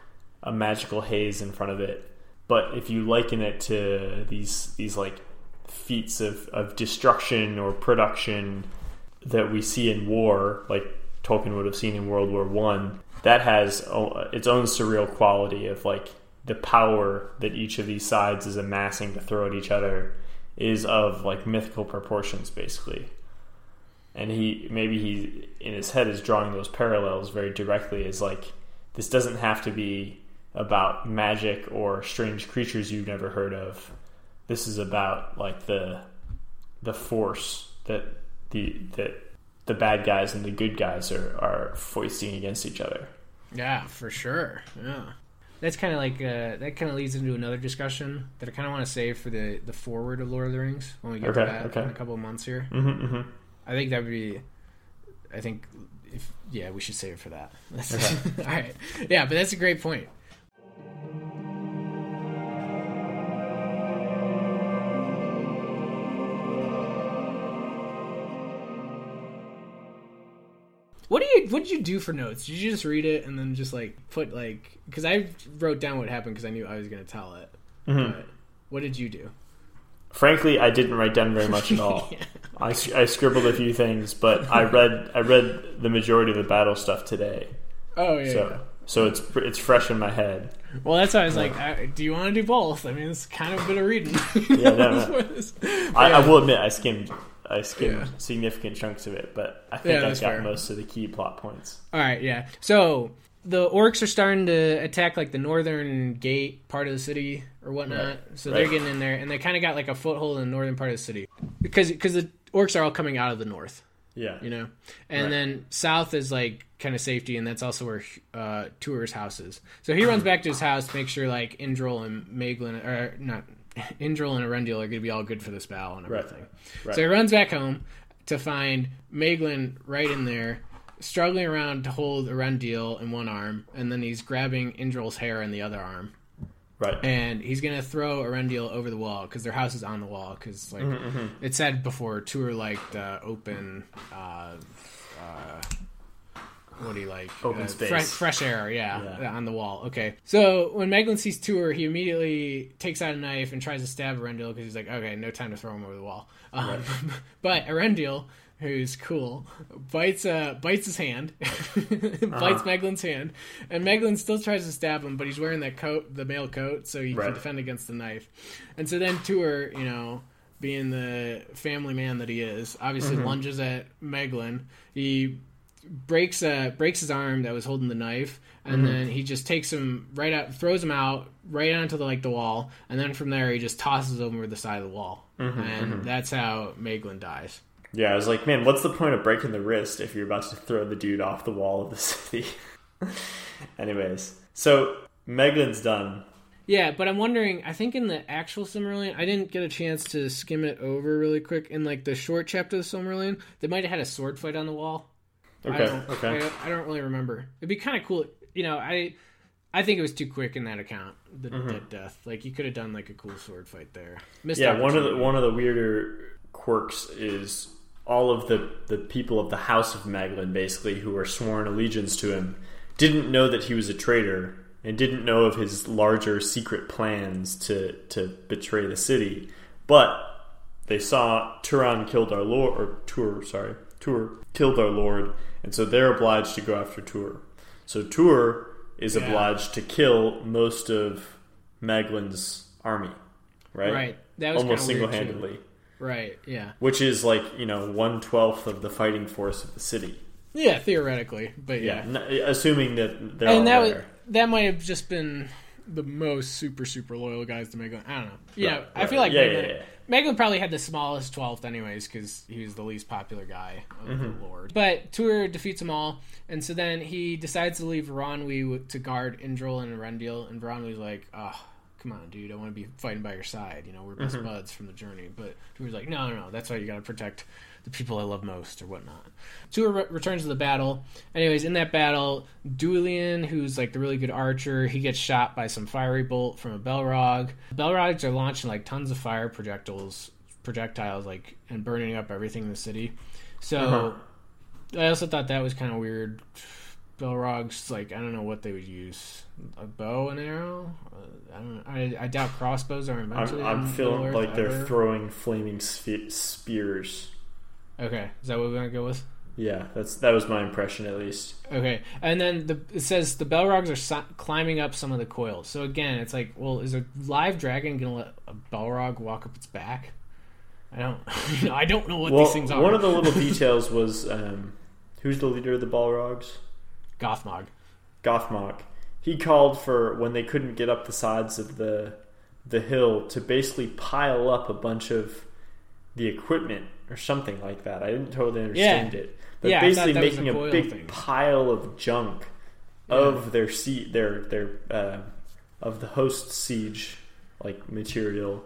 a magical haze in front of it. But if you liken it to these these like feats of, of destruction or production that we see in war, like Tolkien would have seen in World War One, that has its own surreal quality of like the power that each of these sides is amassing to throw at each other is of like mythical proportions, basically. And he maybe he in his head is drawing those parallels very directly as like, this doesn't have to be about magic or strange creatures you've never heard of. This is about like the the force that the that the bad guys and the good guys are, are foisting against each other. Yeah, for sure. Yeah. That's kind of like uh, that. Kind of leads into another discussion that I kind of want to save for the, the forward of Lord of the Rings when we get okay, to that okay. in a couple of months here. Mm-hmm, mm-hmm. I think that would be. I think, if yeah, we should save it for that. Okay. All right, yeah, but that's a great point. What do you? What did you do for notes? Did you just read it and then just like put like? Because I wrote down what happened because I knew I was going to tell it. Mm-hmm. But what did you do? Frankly, I didn't write down very much at all. yeah. I, I scribbled a few things, but I read I read the majority of the battle stuff today. Oh yeah. So yeah. so it's it's fresh in my head. Well, that's why I was like, I, do you want to do both? I mean, it's kind of a bit of reading. yeah, no, no. I, yeah. I will admit, I skimmed. I skimmed yeah. significant chunks of it, but I think yeah, I got fair. most of the key plot points. All right, yeah. So the orcs are starting to attack like the northern gate part of the city or whatnot. Right. So right. they're getting in there, and they kind of got like a foothold in the northern part of the city because because the orcs are all coming out of the north. Yeah, you know, and right. then south is like kind of safety, and that's also where uh, Tuor's house is. So he runs back to his house to make sure like Indril and Maeglin, or not Indril and Arundel are going to be all good for this battle and everything. Right. Right. So he runs back home to find Maeglin right in there, struggling around to hold Arundel in one arm, and then he's grabbing Indril's hair in the other arm. Right. And he's going to throw Arundel over the wall because their house is on the wall. Because, like, mm-hmm, mm-hmm. it said before, Tuor liked uh, open, uh, uh, what do you like? Open uh, space. Fresh, fresh air, yeah, yeah, on the wall. Okay. So when Maeglin sees Tuor, he immediately takes out a knife and tries to stab Arundel because he's like, okay, no time to throw him over the wall. Um, right. But Arundel, who's cool, bites uh, bites his hand, bites uh-huh. Maeglin's hand, and Maeglin still tries to stab him, but he's wearing that coat, the mail coat, so he right. can defend against the knife. And so then Tuor, you know, being the family man that he is, obviously mm-hmm. lunges at Maeglin. He breaks uh, breaks his arm that was holding the knife, and mm-hmm. then he just takes him right out, throws him out right onto the like the wall, and then from there he just tosses him over the side of the wall, mm-hmm, and mm-hmm. that's how Maeglin dies. Yeah, I was like, man, what's the point of breaking the wrist if you're about to throw the dude off the wall of the city? Anyways, so Maeglin's done. Yeah, but I'm wondering, I think in the actual Silmarillion, I didn't get a chance to skim it over really quick. In like the short chapter of the Silmarillion, they might have had a sword fight on the wall. Okay, I don't, okay. I, I don't really remember. It'd be kind of cool. You know, I I think it was too quick in that account, the mm-hmm. dead death. Like, you could have done like a cool sword fight there. Missed yeah, one of the one of the weirder quirks is all of the, the people of the House of Maglin, basically, who were sworn allegiance to him, didn't know that he was a traitor and didn't know of his larger secret plans to, to betray the city. But they saw Turan killed our lord, or Tur, sorry, Tur killed our lord, and so they're obliged to go after Tur. So Tur is yeah. obliged to kill most of Maglin's army, right? Right. That was almost kinda weird single-handedly. Too. Right, yeah. Which is like, you know, one-twelfth of the fighting force of the city. Yeah, theoretically, but yeah. yeah assuming that they're and all that there. Was, that might have just been the most super, super loyal guys to Maglin. I don't know. Yeah, right, I feel like yeah, Maglin, yeah, yeah. Maglin probably had the smallest twelfth anyways, because he was the least popular guy of mm-hmm. the Lord. But Tur defeats them all, and so then he decides to leave Varanwi to guard Indril and Erendil, and Varanwi's like, oh, come on, dude, I want to be fighting by your side. You know, we're best mm-hmm. buds from the journey. But Tur's like, no, no, no, that's why you got to protect the people I love most or whatnot. Tur re- returns to the battle. Anyways, in that battle, Duilian, who's like the really good archer, he gets shot by some fiery bolt from a Belrog. Belrogs are launching like tons of fire projectiles, projectiles, like, and burning up everything in the city. So uh-huh. I also thought that was kind of weird. Belrogs, like, I don't know what they would use. A bow and arrow? Uh, I don't know. I, I doubt crossbows are invented. I'm, I'm feeling like ever. They're throwing flaming spe- spears. Okay, is that what we're gonna go with? Yeah, that's that was my impression at least. Okay, and then the, it says the Belrogs are so- climbing up some of the coils. So again, it's like, well, is a live dragon gonna let a Belrog walk up its back? I don't. You know, I don't know what well, these things are. One of the little details was um, who's the leader of the Balrogs? Gothmog. Gothmog. He called for, when they couldn't get up the sides of the the hill, to basically pile up a bunch of the equipment or something like that. I didn't totally understand yeah. it, but yeah, basically making a, a big thing. pile of junk yeah. of their seat, their their uh, of the host siege like material,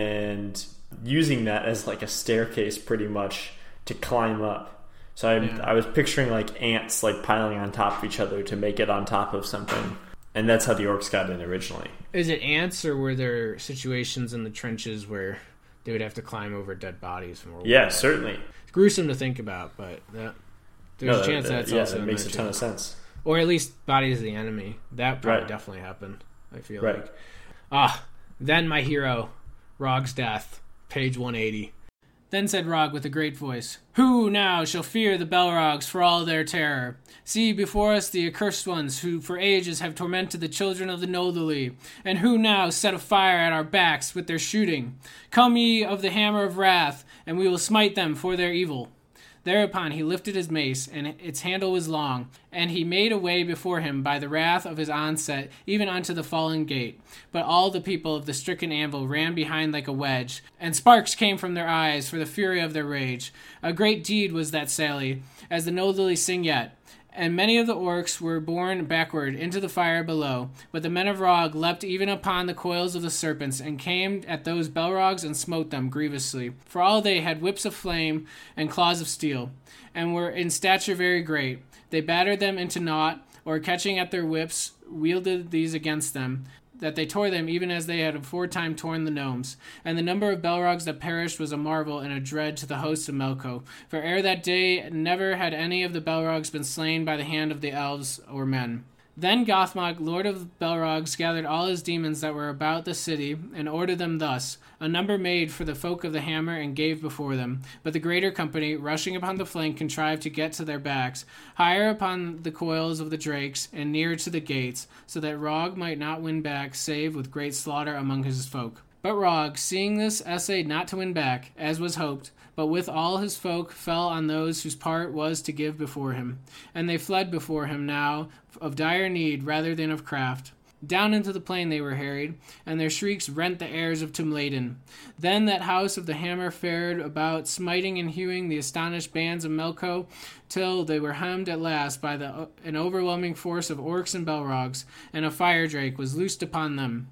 and using that as like a staircase, pretty much, to climb up. So I, yeah. I was picturing like ants like piling on top of each other to make it on top of something. And that's how the orcs got in originally. Is it ants, or were there situations in the trenches where they would have to climb over dead bodies from World Yeah, War certainly. It's gruesome to think about, but that, there's no, a chance that, that's yeah, also that makes a ton too. of sense. Or at least bodies of the enemy. That probably right. definitely happened, I feel right. like. Ah, then my hero, Rog's death, page one eighty. Then said Rog with a great voice, Who now shall fear the Belrogs for all their terror? See before us the accursed ones, who for ages have tormented the children of the Noldali, and who now set a fire at our backs with their shooting. Come ye of the hammer of wrath, and we will smite them for their evil. Thereupon he lifted his mace, and its handle was long, and he made a way before him by the wrath of his onset, even unto the fallen gate. But all the people of the stricken anvil ran behind like a wedge, and sparks came from their eyes for the fury of their rage. A great deed was that sally, as the Noldali sing yet. And many of the orcs were borne backward into the fire below, but the men of Rog leapt even upon the coils of the serpents, and came at those Belrogs and smote them grievously. For all they had whips of flame and claws of steel, and were in stature very great. They battered them into naught, or catching at their whips, wielded these against them, that they tore them even as they had aforetime torn the gnomes. And the number of Belrogs that perished was a marvel and a dread to the hosts of Melko. For ere that day never had any of the Belrogs been slain by the hand of the elves or men. Then Gothmog, lord of Belrogs, gathered all his demons that were about the city, and ordered them thus. A number made for the folk of the hammer, and gave before them. But the greater company, rushing upon the flank, contrived to get to their backs, higher upon the coils of the drakes, and nearer to the gates, so that Rog might not win back, save with great slaughter among his folk. But Rog, seeing this, essayed not to win back, as was hoped, but with all his folk fell on those whose part was to give before him. And they fled before him now, of dire need rather than of craft. Down into the plain they were harried, and their shrieks rent the airs of Tumladen. Then that house of the hammer fared about, smiting and hewing the astonished bands of Melko, till they were hemmed at last by the, an overwhelming force of orcs and Belrogs, and a fire drake was loosed upon them.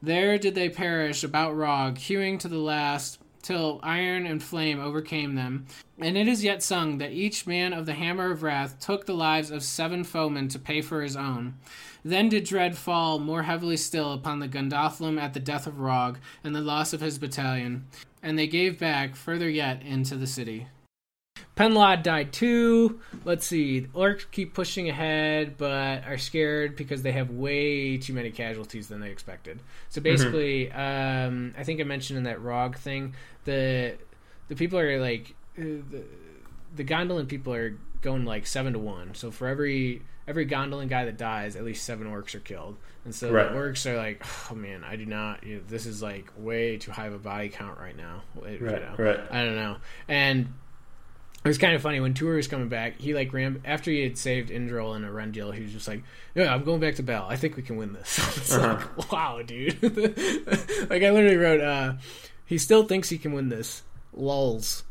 There did they perish about Rog, hewing to the last, till iron and flame overcame them. And it is yet sung that each man of the Hammer of Wrath took the lives of seven foemen to pay for his own. Then did dread fall more heavily still upon the Gundothlum at the death of Rog and the loss of his battalion, and they gave back further yet into the city. Penlod died too. Let's see. Orcs keep pushing ahead, but are scared because they have way too many casualties than they expected. So basically, mm-hmm. um, I think I mentioned in that Rog thing, the the people are like the, the Gondolin people are going like seven to one. So for every every Gondolin guy that dies, at least seven orcs are killed. And so right. the orcs are like, oh man, I do not. You know, this is like way too high of a body count right now. It, right. You know, right. I don't know. And it was kind of funny when Tuor was coming back. He like ran after he had saved Indril and Arundel. He was just like, "Yeah, I'm going back to Bel. I think we can win this." It's uh-huh. like, wow, dude. Like I literally wrote, uh, "He still thinks he can win this." Lulz.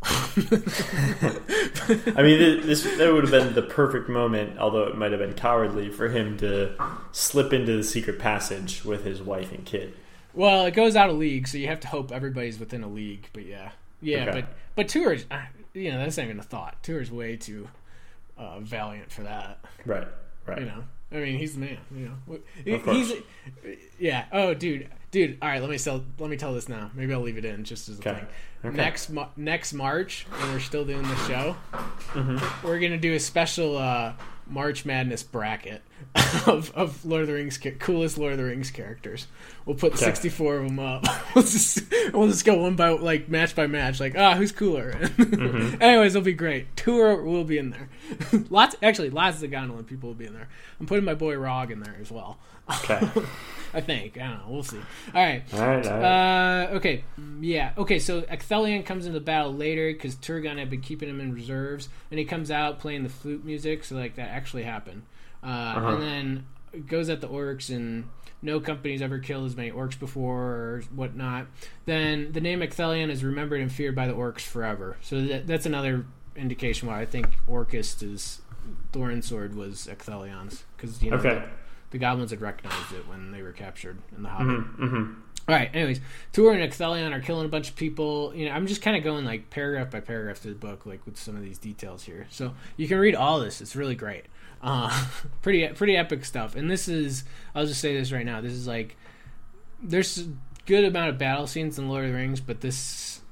I mean, this that would have been the perfect moment, although it might have been cowardly for him to slip into the secret passage with his wife and kid. Well, it goes out of league, so you have to hope everybody's within a league. But yeah, yeah, okay. but but Tuor. You know, that's not even a thought. Tuor's way too uh, valiant for that. Right, right. You know, I mean, he's the man. You know, he, he's yeah. Oh, dude, dude. All right, let me tell. Let me tell this now. Maybe I'll leave it in just as a okay. thing. Okay. Next next March, when we're still doing the show, mm-hmm. we're gonna do a special uh, March Madness bracket of of Lord of the Rings coolest Lord of the Rings characters. We'll put okay. sixty-four of them up. we'll just we'll just go one by like match by match. Like ah, who's cooler? Mm-hmm. Anyways, it'll be great. Tuor will be in there. lots actually, lots of the Gondolin people will be in there. I'm putting my boy Rog in there as well. Okay. I think. I don't know. We'll see. All right. All right. All right. Uh, okay. Yeah. Okay. So Ecthelion comes into the battle later because Turgon had been keeping him in reserves, and he comes out playing the flute music. So like that actually happened. Uh, uh-huh. And then goes at the orcs, and no company's ever killed as many orcs before or whatnot. Then the name Ecthelion is remembered and feared by the orcs forever. So that, that's another indication why I think Orcust is Thorin's sword was Ecthelion's, because you know. Okay. The, The goblins had recognized it when they were captured in the Hobbit. Mm-hmm, mm-hmm. All right, anyways, Tuor and Ecthelion are killing a bunch of people. You know, I'm just kind of going like paragraph by paragraph through the book, like with some of these details here. So you can read all this. It's really great. Uh, pretty pretty epic stuff. And this is, I'll just say this right now. This is like, there's a good amount of battle scenes in Lord of the Rings, but this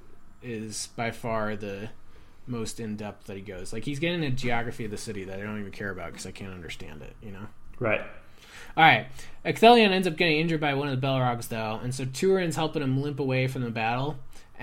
is by far the most in-depth that he goes. Like, he's getting a geography of the city that I don't even care about because I can't understand it, you know? Right. All right. Ecthelion ends up getting injured by one of the Belrogs, though, and so Turin's helping him limp away from the battle.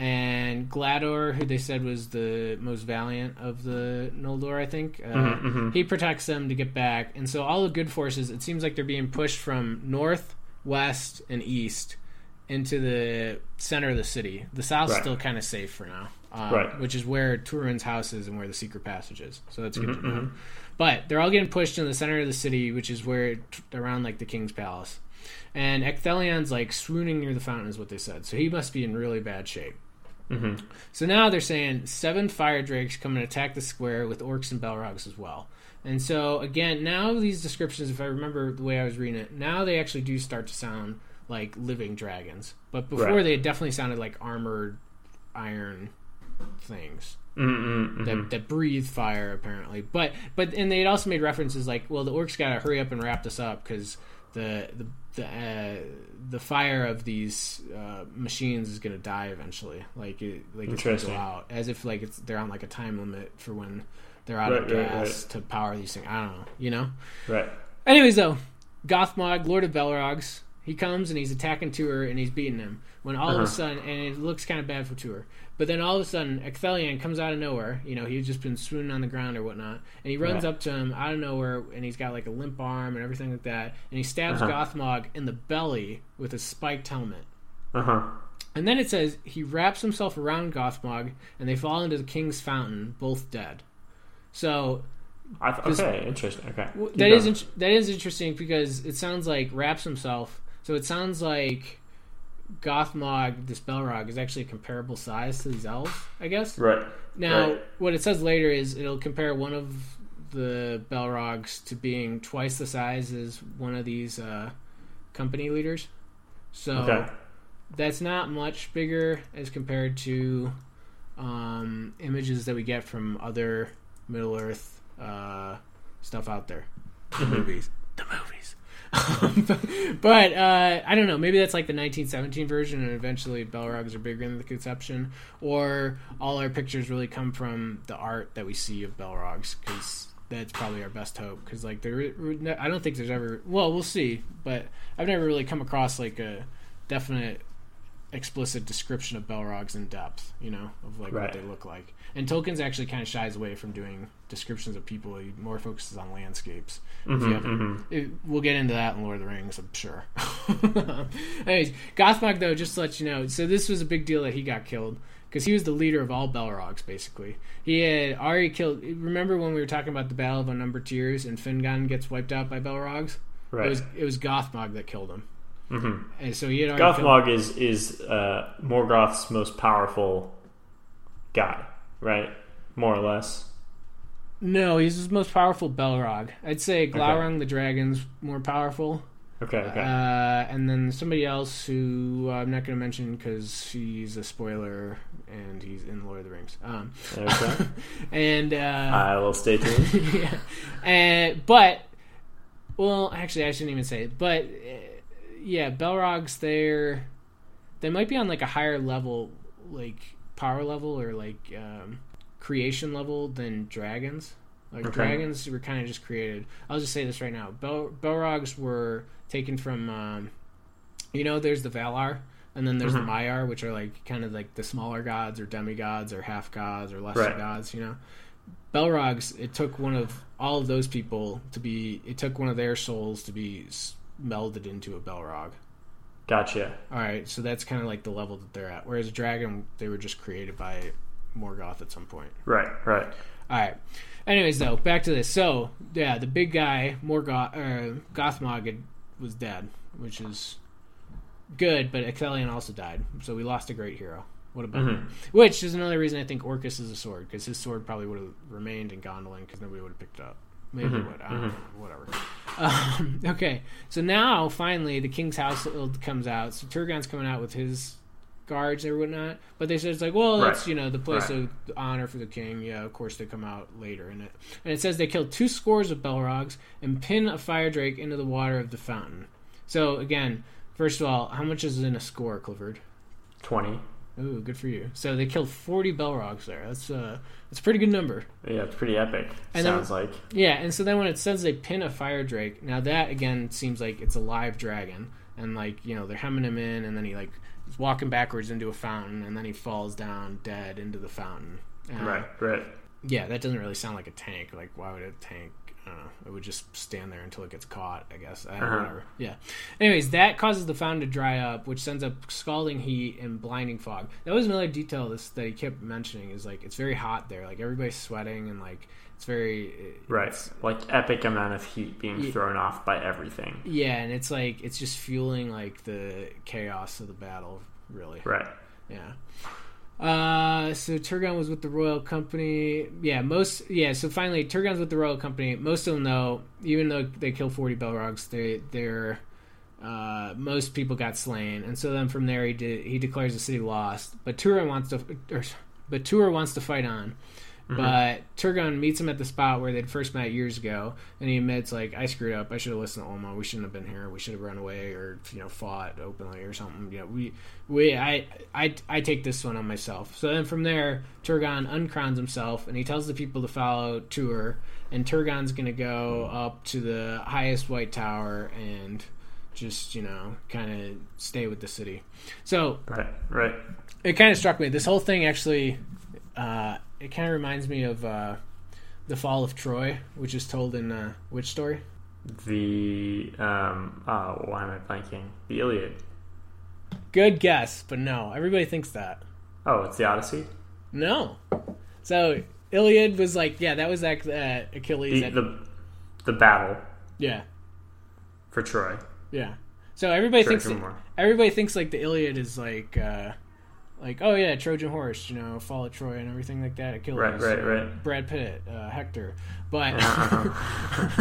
And Glador, who they said was the most valiant of the Noldor, I think, uh, mm-hmm, mm-hmm. he protects them to get back. And so all the good forces, it seems like they're being pushed from north, west, and east into the center of the city. The south's right. still kind of safe for now, um, right. which is where Turin's house is and where the secret passage is. So that's good mm-hmm, to know. Mm-hmm. But they're all getting pushed in the center of the city, which is where around like the king's palace. And Ecthelion's like swooning near the fountain is what they said. So he must be in really bad shape. Mm-hmm. So now they're saying seven fire drakes come and attack the square with orcs and Balrogs as well. And so again, now these descriptions, if I remember the way I was reading it, now they actually do start to sound like living dragons. But before right. they definitely sounded like armored iron things. Mm-hmm, that mm-hmm. that breathe fire apparently, but but and they had also made references like, well, the orcs gotta hurry up and wrap this up because the the the uh, the fire of these uh, machines is gonna die eventually. Like it, like it's gonna go out, as if like it's they're on like a time limit for when they're out right, of gas right, right. to power these things. I don't know, you know. Right. Anyways, though, Gothmog, Lord of Belrogs, he comes and he's attacking Tuor and he's beating him. When all uh-huh. of a sudden, and it looks kind of bad for Tuor, but then all of a sudden, Ecthelion comes out of nowhere. You know, he's just been swooning on the ground or whatnot, and he runs right. up to him out of nowhere, and he's got like a limp arm and everything like that, and he stabs uh-huh. Gothmog in the belly with a spiked helmet. Uh-huh. And then it says he wraps himself around Gothmog, and they fall into the king's fountain, both dead. So, I th- okay, this, interesting. Okay, w- that is in- that is interesting because it sounds like wraps himself. So it sounds like Gothmog, this Belrog, is actually a comparable size to these elves, I guess. Right. Now, right. what it says later is it'll compare one of the Belrogs to being twice the size as one of these uh, company leaders. So okay. that's not much bigger as compared to um, images that we get from other Middle Earth uh, stuff out there. The movies. The movies. but uh, I don't know. Maybe that's like the nineteen seventeen version, and eventually Balrogs are bigger than the conception, or all our pictures really come from the art that we see of Balrogs, because that's probably our best hope. Because like there, I don't think there's ever. Well, we'll see, but I've never really come across like a definite, explicit description of Balrogs in depth. You know, of like right. what they look like. And Tolkien's actually kind of shies away from doing descriptions of people. He more focuses on landscapes. Mm-hmm, if you haven't, mm-hmm. it, we'll get into that in Lord of the Rings, I'm sure. Anyways, Gothmog, though, just to let you know, so this was a big deal that he got killed, because he was the leader of all Balrogs, basically. He had already killed... Remember when we were talking about the Battle of Unnumbered Tears and Fingon gets wiped out by Balrogs? Right. It was, it was Gothmog that killed him. Mm-hmm. And so he had already Gothmog killed... is, is uh, Morgoth's most powerful guy, right? More or less. No, he's his most powerful Balrog. I'd say Glaurung okay. the dragon's more powerful. Okay, okay. Uh, and then somebody else who uh, I'm not going to mention because he's a spoiler and he's in Lord of the Rings. Um, okay. and uh, I will stay tuned. yeah. And, but, well, actually, I shouldn't even say it. But, uh, yeah, Balrogs, they're, they might be on like a higher level, like power level or like... Um, creation level than dragons. Like okay. Dragons were kind of just created. I'll just say this right now. Bel- Balrogs were taken from, um, you know, there's the Valar, and then there's mm-hmm. the Maiar, which are like kind of like the smaller gods or demigods or half gods or lesser right. gods. You know, Balrogs. It took one of all of those people to be. It took one of their souls to be melded into a Balrog. Gotcha. All right, so that's kind of like the level that they're at. Whereas a dragon, they were just created by Morgoth at some point. Right, right. All right. Anyways, though, back to this. So, yeah, the big guy, Morgoth, uh, Gothmog, had, was dead, which is good, but Ecthelion also died. So we lost a great hero. What about mm-hmm. him? Which is another reason I think Orcus is a sword, because his sword probably would have remained in Gondolin because nobody would have picked it up. Maybe mm-hmm. it would. I don't mm-hmm. know. Whatever. Um, okay. So now, finally, the King's Household comes out. So Turgon's coming out with his... guards or whatnot, but they said it's like, well, right. that's, you know, the place right. of honor for the king. Yeah, of course they come out later in it. And it says they killed two scores of Balrogs and pin a fire drake into the water of the fountain. So again, first of all, how much is in a score, Clifford? twenty. Ooh, good for you. So they killed forty Balrogs there. That's uh that's a pretty good number. Yeah, it's pretty epic. And sounds then, like. Yeah, and so then when it says they pin a fire drake, now that again seems like it's a live dragon, and like, you know, they're hemming him in, and then he like he's walking backwards into a fountain, and then he falls down dead into the fountain. Uh, right, right. Yeah, that doesn't really sound like a tank. Like, why would a tank? I don't know. It would just stand there until it gets caught, I guess. I don't know, uh-huh. whatever. Yeah. Anyways, that causes the fountain to dry up, which sends up scalding heat and blinding fog. That was another detail this that he kept mentioning, is like it's very hot there. Like everybody's sweating, and like it's very right. It's, like epic amount of heat being yeah, thrown off by everything. Yeah, and it's like it's just fueling like the chaos of the battle. Really. Right. Yeah. Uh, so Turgon was with the royal company. Yeah, most. Yeah, so finally Turgon's with the royal company. Most of them, though, even though they kill forty Balrogs, they they're uh, most people got slain, and so then from there he did, he declares the city lost. But Turin wants to, or, but Turin wants to fight on. Mm-hmm. But Turgon meets him at the spot where they'd first met years ago, and he admits, like, I screwed up. I should have listened to Olmo. We shouldn't have been here. We should have run away, or, you know, fought openly or something. You know, we, we, I, I, I take this one on myself. So then from there, Turgon uncrowns himself, and he tells the people to follow Tuor, and Turgon's gonna go up to the highest white tower and just, you know, kind of stay with the city. So right, right. It kind of struck me. This whole thing actually. Uh, it kind of reminds me of uh, the Fall of Troy, which is told in uh, which story? The um, oh, why am I blanking? The Iliad. Good guess, but no. Everybody thinks that. Oh, it's the Odyssey. No. So Iliad was like, yeah, that was like uh, Achilles. The, at, the the battle. Yeah. For Troy. Yeah. So everybody Troy thinks that, everybody thinks like the Iliad is like. Uh, Like, oh yeah, Trojan horse, you know, fall of Troy and everything like that. Achilles, right, right, uh, right. Brad Pitt, uh, Hector, but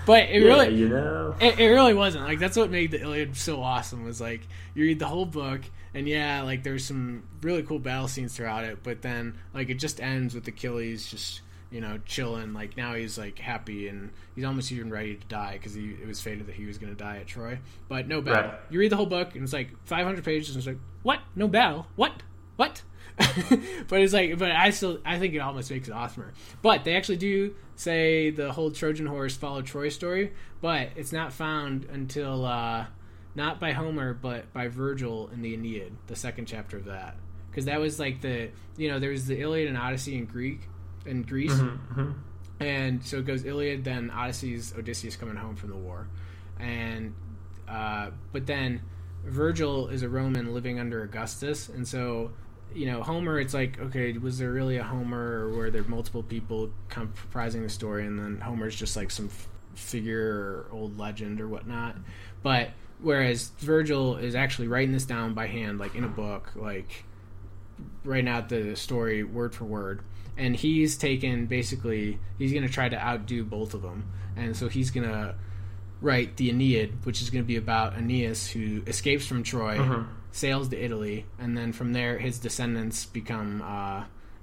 But it yeah, really, you know, it, it really wasn't. Like, that's what made the Iliad so awesome. Was like you read the whole book, and yeah, like there's some really cool battle scenes throughout it. But then, like, it just ends with Achilles just, you know, chilling. Like now he's like happy, and he's almost even ready to die because he it was fated that he was going to die at Troy. But no battle. Right. You read the whole book, and it's like five hundred pages, and it's like, what? No battle? What? What? But it's like, but I still, I think it almost makes it awesomer. But they actually do say the whole Trojan horse followed Troy story, but it's not found until uh, not by Homer, but by Virgil in the Aeneid, the second chapter of that, because that was like the, you know, there was the Iliad and Odyssey in Greek, in Greece, mm-hmm, mm-hmm. and so it goes Iliad, then Odyssey's Odysseus coming home from the war, and uh, but then Virgil is a Roman living under Augustus, and so. You know, Homer, it's like, okay, was there really a Homer, or were there multiple people comprising the story, and then Homer's just like some f- figure or old legend or whatnot. But whereas Virgil is actually writing this down by hand, like in a book, like writing out the story word for word, and he's taken basically, he's going to try to outdo both of them, and so he's going to write the Aeneid, which is going to be about Aeneas, who escapes from Troy. Mm-hmm. Sails to Italy, and then from there his descendants become uh,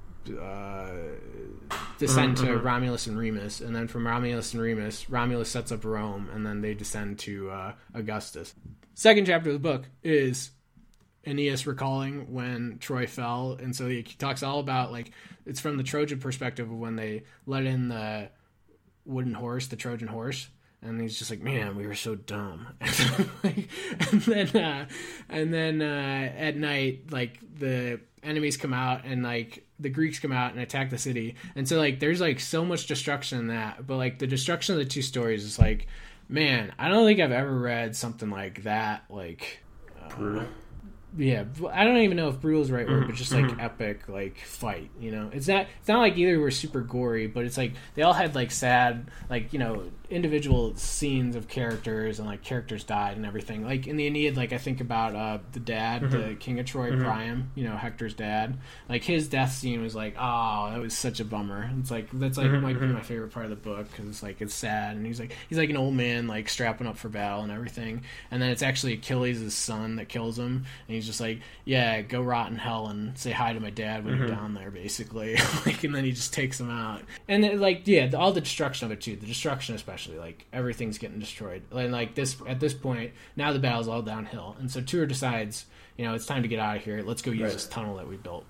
uh, descend mm-hmm. to Romulus and Remus, and then from Romulus and Remus, Romulus sets up Rome, and then they descend to uh, Augustus. Second chapter of the book is Aeneas recalling when Troy fell, and so he talks all about, like, it's from the Trojan perspective of when they let in the wooden horse, the Trojan horse. And he's just like, man, we were so dumb. like, and then, uh, and then uh, at night, like the enemies come out, and like the Greeks come out and attack the city. And so like, there's like so much destruction in that. But like the destruction of the two stories is like, man, I don't think I've ever read something like that. Like, uh, yeah, I don't even know if brutal is the right word, but just like mm-hmm. epic, like fight. You know, it's not. It's not like either were super gory, but it's like they all had like sad, like, you know, individual scenes of characters, and like characters died and everything. Like in the Aeneid, like I think about uh, the dad, mm-hmm. the King of Troy, mm-hmm. Priam. You know, Hector's dad. Like his death scene was like, oh, that was such a bummer. It's like that's like mm-hmm. might be my favorite part of the book because it's like it's sad, and he's like he's like an old man like strapping up for battle and everything, and then it's actually Achilles' son that kills him, and he's just like, yeah, go rot in hell and say hi to my dad when mm-hmm. you're down there, basically. Like, and then he just takes him out, and then, like, yeah, the, all the destruction of it too. The destruction, especially, like everything's getting destroyed. And like this, at this point, now the battle's all downhill, and so Tuor decides, you know, it's time to get out of here. Let's go use right. this tunnel that we built.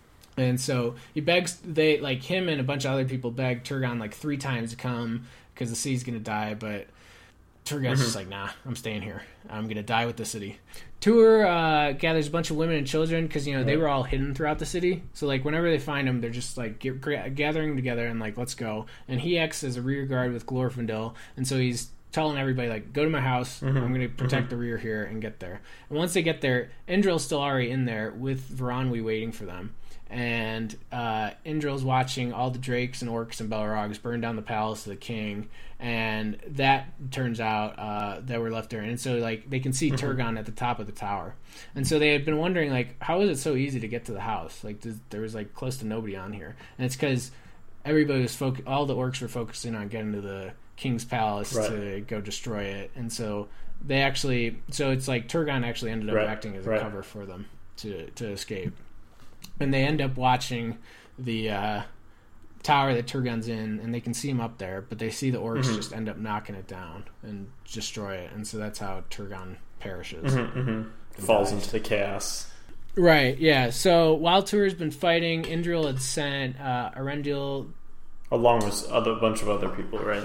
And so he begs, they like him and a bunch of other people beg Turgon like three times to come because the city's gonna die, but Turgon's mm-hmm. just like, nah, I'm staying here. I'm going to die with the city. Tuor uh, gathers a bunch of women and children because, you know, they were all hidden throughout the city. So, like, whenever they find them, they're just, like, get, gathering together and, like, let's go. And he acts as a rear guard with Glorfindel. And so he's telling everybody, like, go to my house. Mm-hmm. I'm going to protect mm-hmm. the rear here and get there. And once they get there, Indril's still already in there with Veronwy waiting for them. And uh, Indril's watching all the drakes and orcs and Balrogs burn down the palace of the king, and that turns out uh, that we're left there. And so, like, they can see mm-hmm. Turgon at the top of the tower, and so they had been wondering, like, how is it so easy to get to the house? Like, does, there was like close to nobody on here, and it's because everybody was foc- all the orcs were focusing on getting to the king's palace right. to go destroy it, and so they actually, so it's like Turgon actually ended up right. acting as a right. cover for them to to escape. And they end up watching the uh, tower that Turgon's in, and they can see him up there, but they see the orcs mm-hmm. just end up knocking it down and destroy it, and so that's how Turgon perishes. Mm-hmm, mm-hmm. Falls dies. Into the chaos. Right, yeah. So while Tuor's been fighting, Indril had sent uh, Arundel... Along with a bunch of other people, right?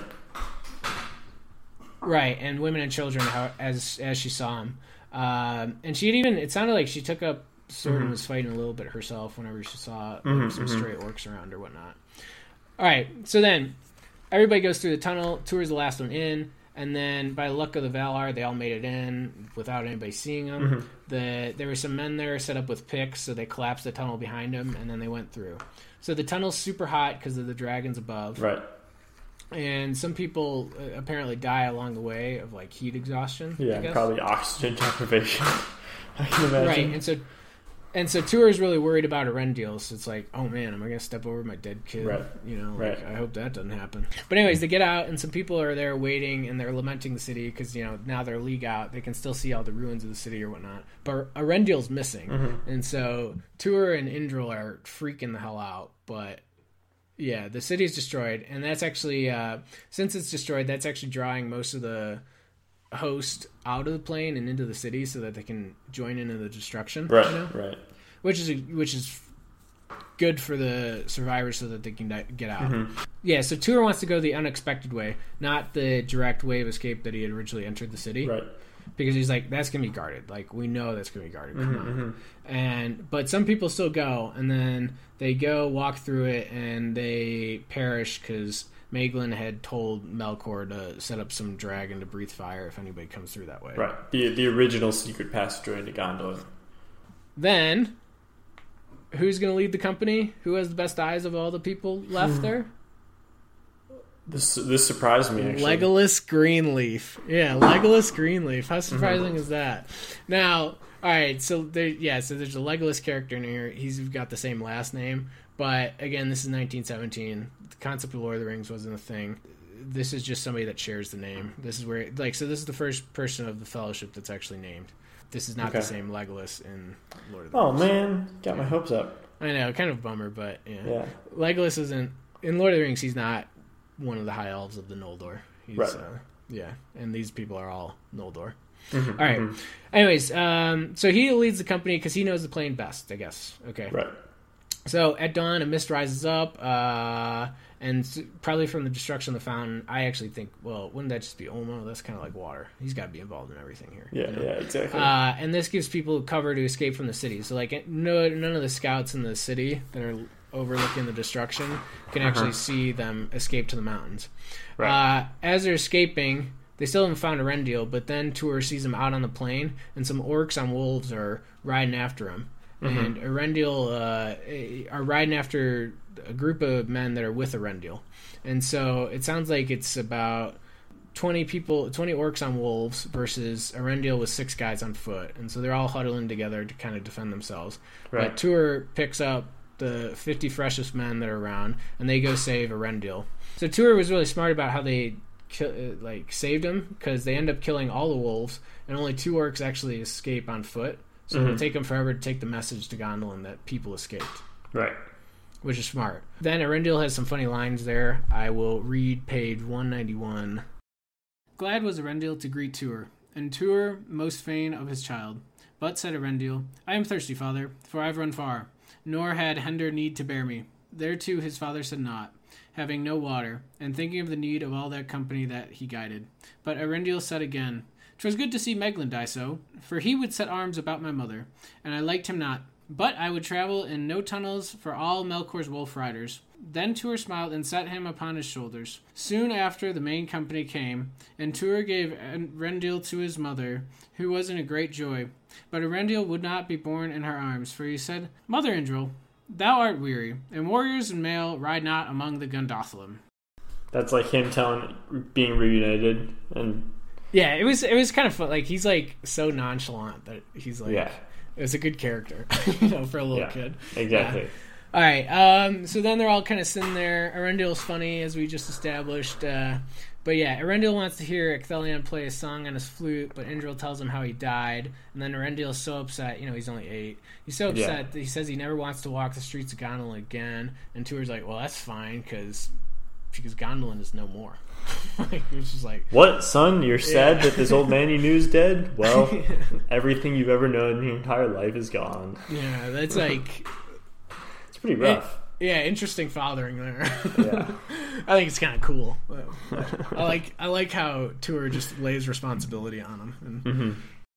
Right, and women and children as as she saw him. Um, and she had even... It sounded like she took up sword mm-hmm. and was fighting a little bit herself whenever she saw like, mm-hmm, some mm-hmm. stray orcs around or whatnot. All right, so then everybody goes through the tunnel. Tuor's the last one in, and then by the luck of the Valar, they all made it in without anybody seeing them. Mm-hmm. The, there were some men there set up with picks, so they collapsed the tunnel behind them, and then they went through. So the tunnel's super hot because of the dragons above. Right. And some people uh, apparently die along the way of like heat exhaustion. Yeah, probably oxygen deprivation. I can imagine. Right, and so... And so Tuor is really worried about Erendil. So it's like, oh man, am I going to step over my dead kid? Right. You know, right. like, I hope that doesn't happen. But anyways, they get out, and some people are there waiting, and they're lamenting the city because, you know, now they're league out. They can still see all the ruins of the city or whatnot. But Erendil's missing. Mm-hmm. And so Tuor and Indril are freaking the hell out. But yeah, the city's destroyed. And that's actually, uh, since it's destroyed, that's actually drawing most of the host out of the plane and into the city so that they can join into the destruction. Right, you know? right. Which is which is good for the survivors so that they can get out. Mm-hmm. Yeah, so Tuor wants to go the unexpected way, not the direct way of escape that he had originally entered the city. Right. Because he's like, that's going to be guarded. Like, we know that's going to be guarded. Come mm-hmm, on. Mm-hmm. And But some people still go, and then they go walk through it, and they perish because Maeglin had told Melkor to set up some dragon to breathe fire if anybody comes through that way. Right. The the original secret passageway into Gondor. Then, who's going to lead the company? Who has the best eyes of all the people left there? This this surprised me, actually. Legolas Greenleaf. Yeah, Legolas Greenleaf. How surprising mm-hmm. is that? Now, all right, so there, yeah, so there's a Legolas character in here. He's got the same last name. But, again, this is nineteen seventeen. The concept of Lord of the Rings wasn't a thing. This is just somebody that shares the name. This is where, like, so this is the first person of the Fellowship that's actually named. This is not okay. the same Legolas in Lord of the oh, Rings. Oh, man. Got my hopes up. I know. Kind of a bummer, but, yeah. yeah. Legolas isn't, in Lord of the Rings, he's not one of the High Elves of the Noldor. He's, right. Uh, yeah. And these people are all Noldor. Mm-hmm, all right. Mm-hmm. Anyways, um, so he leads the company because he knows the plane best, I guess. Okay. Right. So at dawn, a mist rises up, uh, and probably from the destruction of the fountain. I actually think, well, wouldn't that just be Olmo? That's kind of like water. He's got to be involved in everything here. Yeah, you know? yeah, exactly. Uh, and this gives people cover to escape from the city. So like, no, none of the scouts in the city that are overlooking the destruction can uh-huh. actually see them escape to the mountains. Right. Uh, as they're escaping, they still haven't found Erendil, but then Tuor sees them out on the plain, and some orcs on wolves are riding after him. Mm-hmm. And Erendil uh, are riding after a group of men that are with Erendil. And so it sounds like it's about twenty people, twenty orcs on wolves versus Erendil with six guys on foot. And so they're all huddling together to kind of defend themselves. Right. But Tuor picks up the fifty freshest men that are around, and they go save Erendil. So Tuor was really smart about how they ki- like saved him, because they end up killing all the wolves, and only two orcs actually escape on foot. So mm-hmm. it'll take them forever to take the message to Gondolin that people escaped. Right. Which is smart. Then Erendil has some funny lines there. I will read page one ninety-one. Glad was Erendil to greet Tuor, and Tuor most fain of his child. But, said Erendil, I am thirsty, father, for I have run far, nor had Hender need to bear me. Thereto his father said naught, having no water, and thinking of the need of all that company that he guided. But Erendil said again, 'Twas good to see Maeglin die so, for he would set arms about my mother, and I liked him not. But I would travel in no tunnels for all Melkor's wolf riders. Then Tuor smiled and set him upon his shoulders. Soon after the main company came, and Tuor gave Erendil to his mother, who was in a great joy. But Erendil would not be borne in her arms, for he said, Mother Indril, thou art weary, and warriors and male ride not among the Gundothalim. That's like him telling, being reunited, and yeah, it was it was kind of fun. Like, he's like so nonchalant that he's like, yeah. It was a good character, you know, for a little yeah, kid. Exactly. Yeah. All right. Um, so then they're all kind of sitting there. Erendil's funny, as we just established. Uh, but yeah, Erendil wants to hear Ecthelion play a song on his flute, but Indril tells him how he died. And then Erendil's so upset. You know, he's only eight. He's so upset yeah. that he says he never wants to walk the streets of Gondolin again. And Tuor's like, well, that's fine, because because Gondolin is no more. Like, it's just like, what, son? You're sad yeah. that this old man you knew is dead? Well, everything you've ever known in your entire life is gone. Yeah, that's like, it's pretty rough. It, yeah, interesting fathering there. Yeah, I think it's kind of cool. I like I like how Tuor just lays responsibility on him. And, mm-hmm.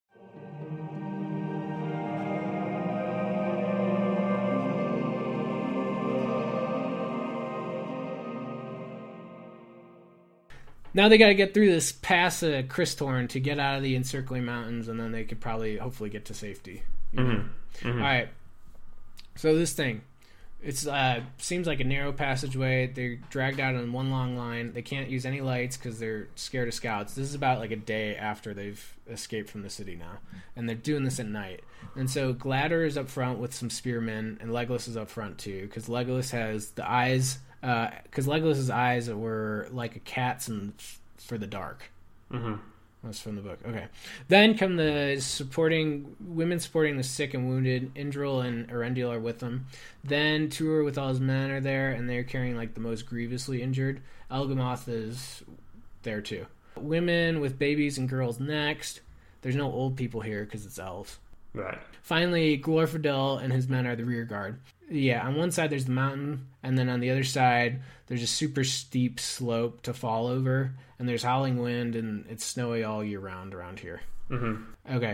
Now they got to get through this pass of Cristorn to get out of the encircling mountains, and then they could probably, hopefully, get to safety. You know? Mm-hmm. Mm-hmm. All right. So this thing, It's uh seems like a narrow passageway. They're dragged out on one long line. They can't use any lights because they're scared of scouts. This is about like a day after they've escaped from the city now, and they're doing this at night. And so Gladder is up front with some spearmen, and Legolas is up front too, because Legolas has the eyes. Because uh, Legolas's eyes were like a cat's and for the dark. Mm-hmm. That's from the book. Okay. Then come the supporting women supporting the sick and wounded. Indril and Erendil are with them. Then Tuor with all his men are there, and they're carrying like the most grievously injured. Elgamoth is there too. Women with babies and girls next. There's no old people here because it's elves. Right. Finally, Glorfindel and his men are the rear guard. Yeah, on one side there's the mountain, and then on the other side there's a super steep slope to fall over, and there's howling wind, and it's snowy all year round around here. Mm-hmm. Okay.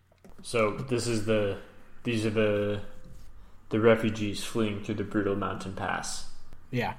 So this is the these are the the refugees fleeing through the brutal mountain pass. Yeah.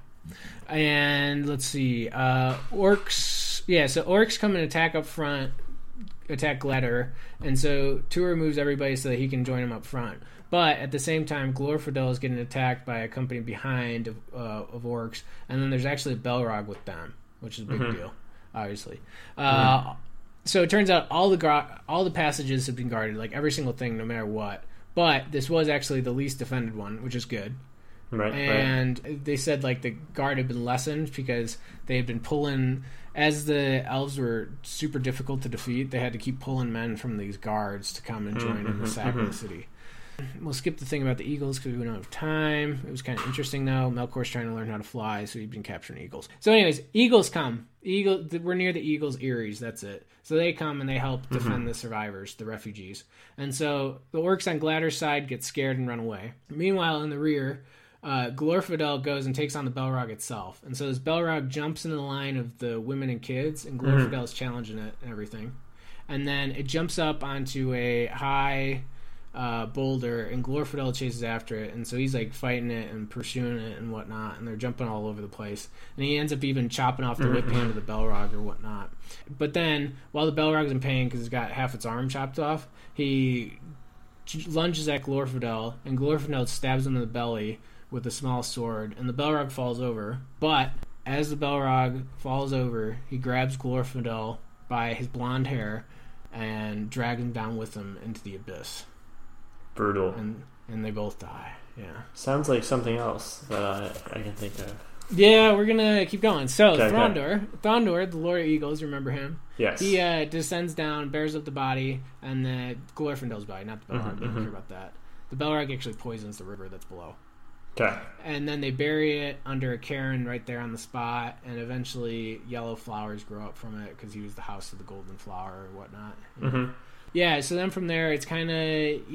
And let's see, uh, orcs. Yeah, so orcs come and attack up front, attack Gladder, and so Tuor moves everybody so that he can join him up front. But at the same time, Glorfindel is getting attacked by a company behind of, uh, of orcs, and then there's actually a Belrog with them, which is a big mm-hmm. deal, obviously. Uh, mm-hmm. So it turns out all the gu- all the passages have been guarded, like every single thing, no matter what. But this was actually the least defended one, which is good. Right. And right. they said like the guard had been lessened because they had been pulling, as the elves were super difficult to defeat, they had to keep pulling men from these guards to come and join mm-hmm, in the sack mm-hmm. of the city. We'll skip the thing about the eagles because we don't have time. It was kind of interesting, though. Melkor's trying to learn how to fly, so he'd been capturing eagles. So anyways, eagles come. Eagle, we're near the eagles' eyries, that's it. So they come and they help defend mm-hmm. the survivors, the refugees. And so the orcs on Gladder's side get scared and run away. Meanwhile, in the rear, uh, Glorfindel goes and takes on the Belrog itself. And so this Belrog jumps into the line of the women and kids, and Glorfindel's mm-hmm. challenging it and everything. And then it jumps up onto a high... Uh, boulder, and Glorfindel chases after it, and so he's like fighting it and pursuing it and whatnot, and they're jumping all over the place, and he ends up even chopping off the mm-hmm. whip hand of the Belrog or whatnot. But then, while the Belrog's in pain because he's got half its arm chopped off, he lunges at Glorfindel, and Glorfindel stabs him in the belly with a small sword, and the Belrog falls over. But as the Belrog falls over, he grabs Glorfindel by his blonde hair and drags him down with him into the abyss. Brutal. And and they both die. Yeah. Sounds like something else that I, I can think of. Yeah, we're gonna keep going. So okay, Throndor, okay. Throndor, the Lord of Eagles, remember him? Yes. He uh, descends down, bears up the body, and the Glorfindel's body, not the Belrog. Mm-hmm, I don't mm-hmm. care about that. The Belrog actually poisons the river that's below. Okay. And then they bury it under a cairn right there on the spot, and eventually yellow flowers grow up from it because he was the house of the golden flower or whatnot. Mm-hmm. Yeah, so then from there, it's kind of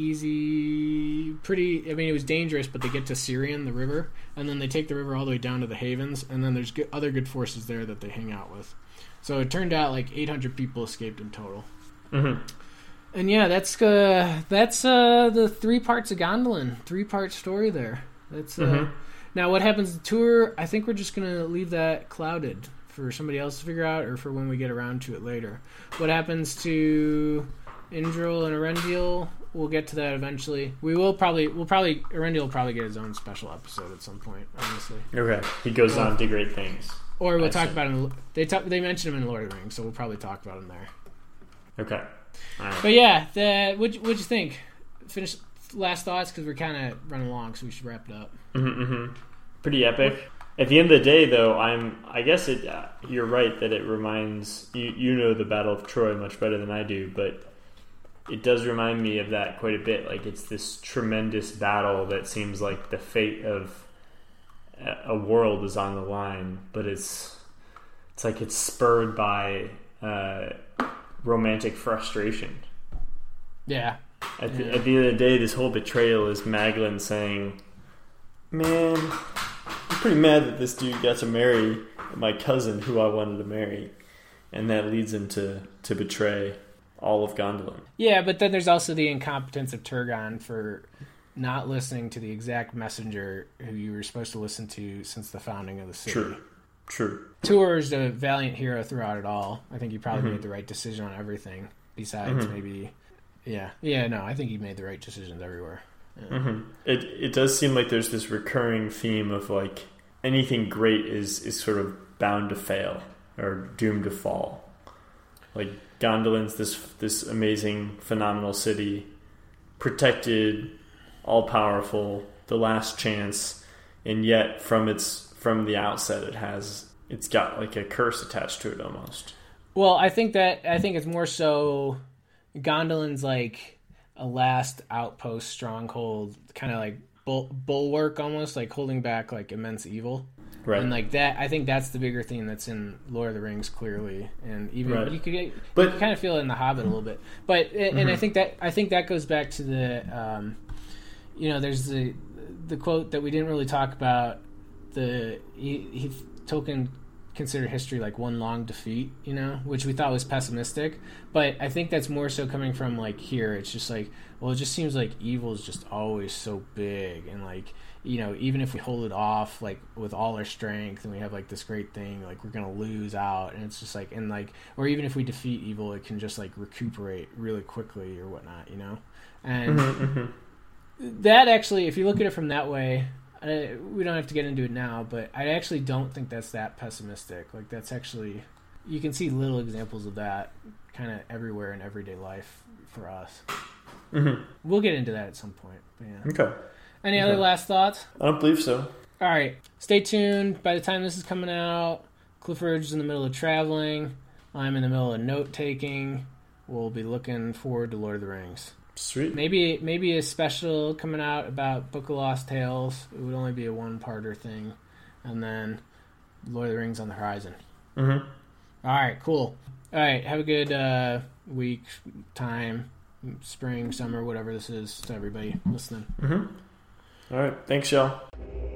easy, pretty, I mean, it was dangerous, but they get to Sirion, the river, and then they take the river all the way down to the Havens, and then there's good, other good forces there that they hang out with. So it turned out like eight hundred people escaped in total. Mm-hmm. And yeah, that's uh, that's uh, the three parts of Gondolin, three-part story there. That's uh, mm-hmm. Now, what happens to Tuor, I think we're just going to leave that clouded for somebody else to figure out, or for when we get around to it later. What happens to... Indril and Erendil, we'll get to that eventually. We will probably, we'll probably, Erendil will probably get his own special episode at some point, honestly. Okay, he goes on to great things. Or we'll I talk see. about him. They talk, they mention him in Lord of the Rings, so we'll probably talk about him there. Okay. All right. But yeah, the what'd, what'd you think? Finish last thoughts because we're kind of running along, so we should wrap it up. Mm-hmm, mm-hmm. Pretty epic. What? At the end of the day, though, I'm. I guess it. Uh, you're right that it reminds you. You know the Battle of Troy much better than I do, but. It does remind me of that quite a bit. Like, it's this tremendous battle that seems like the fate of a world is on the line, but it's it's like it's spurred by uh, romantic frustration. Yeah. At the, yeah. at the end of the day, this whole betrayal is Maglin saying, "Man, I'm pretty mad that this dude got to marry my cousin who I wanted to marry," and that leads him to, to betray all of Gondolin. Yeah, but then there's also the incompetence of Turgon for not listening to the exact messenger who you were supposed to listen to since the founding of the city. True. True. Tuor's a valiant hero throughout it all. I think he probably mm-hmm. made the right decision on everything. Besides, mm-hmm. maybe... Yeah. Yeah, no, I think he made the right decisions everywhere. Yeah. Mm-hmm. It it does seem like there's this recurring theme of like anything great is is sort of bound to fail or doomed to fall. Like Gondolin's this this amazing, phenomenal city, protected, all powerful, the last chance, and yet from its from the outset, it has it's got like a curse attached to it almost. Well, I think that I think it's more so Gondolin's like a last outpost stronghold, kind of like bull, bulwark, almost like holding back like immense evil. Right. And like that, I think that's the bigger theme that's in Lord of the Rings clearly, and even right. you could, you but, could kind of feel it in The Hobbit a little bit. But and mm-hmm. I think that I think that goes back to the, um, you know, there's the the quote that we didn't really talk about. The he, he Tolkien considered history like one long defeat, you know, which we thought was pessimistic. But I think that's more so coming from like here. It's just like, well, it just seems like evil is just always so big, and like, you know, even if we hold it off like with all our strength and we have like this great thing, like we're gonna lose out. And it's just like, and like, or even if we defeat evil, it can just like recuperate really quickly or whatnot, you know. And mm-hmm, mm-hmm. that actually, if you look at it from that way, I, we don't have to get into it now, but I actually don't think that's that pessimistic. Like that's actually, you can see little examples of that kind of everywhere in everyday life for us. Mm-hmm. We'll get into that at some point. But yeah. Okay. Any okay. other last thoughts? I don't believe so. All right. Stay tuned. By the time this is coming out, Clifford's in the middle of traveling. I'm in the middle of note taking. We'll be looking forward to Lord of the Rings. Sweet. Maybe maybe a special coming out about Book of Lost Tales. It would only be a one-parter thing. And then Lord of the Rings on the horizon. Mm-hmm. All right, cool. All right, have a good uh, week, time, spring, summer, whatever this is to everybody listening. Mm-hmm. All right, thanks, y'all.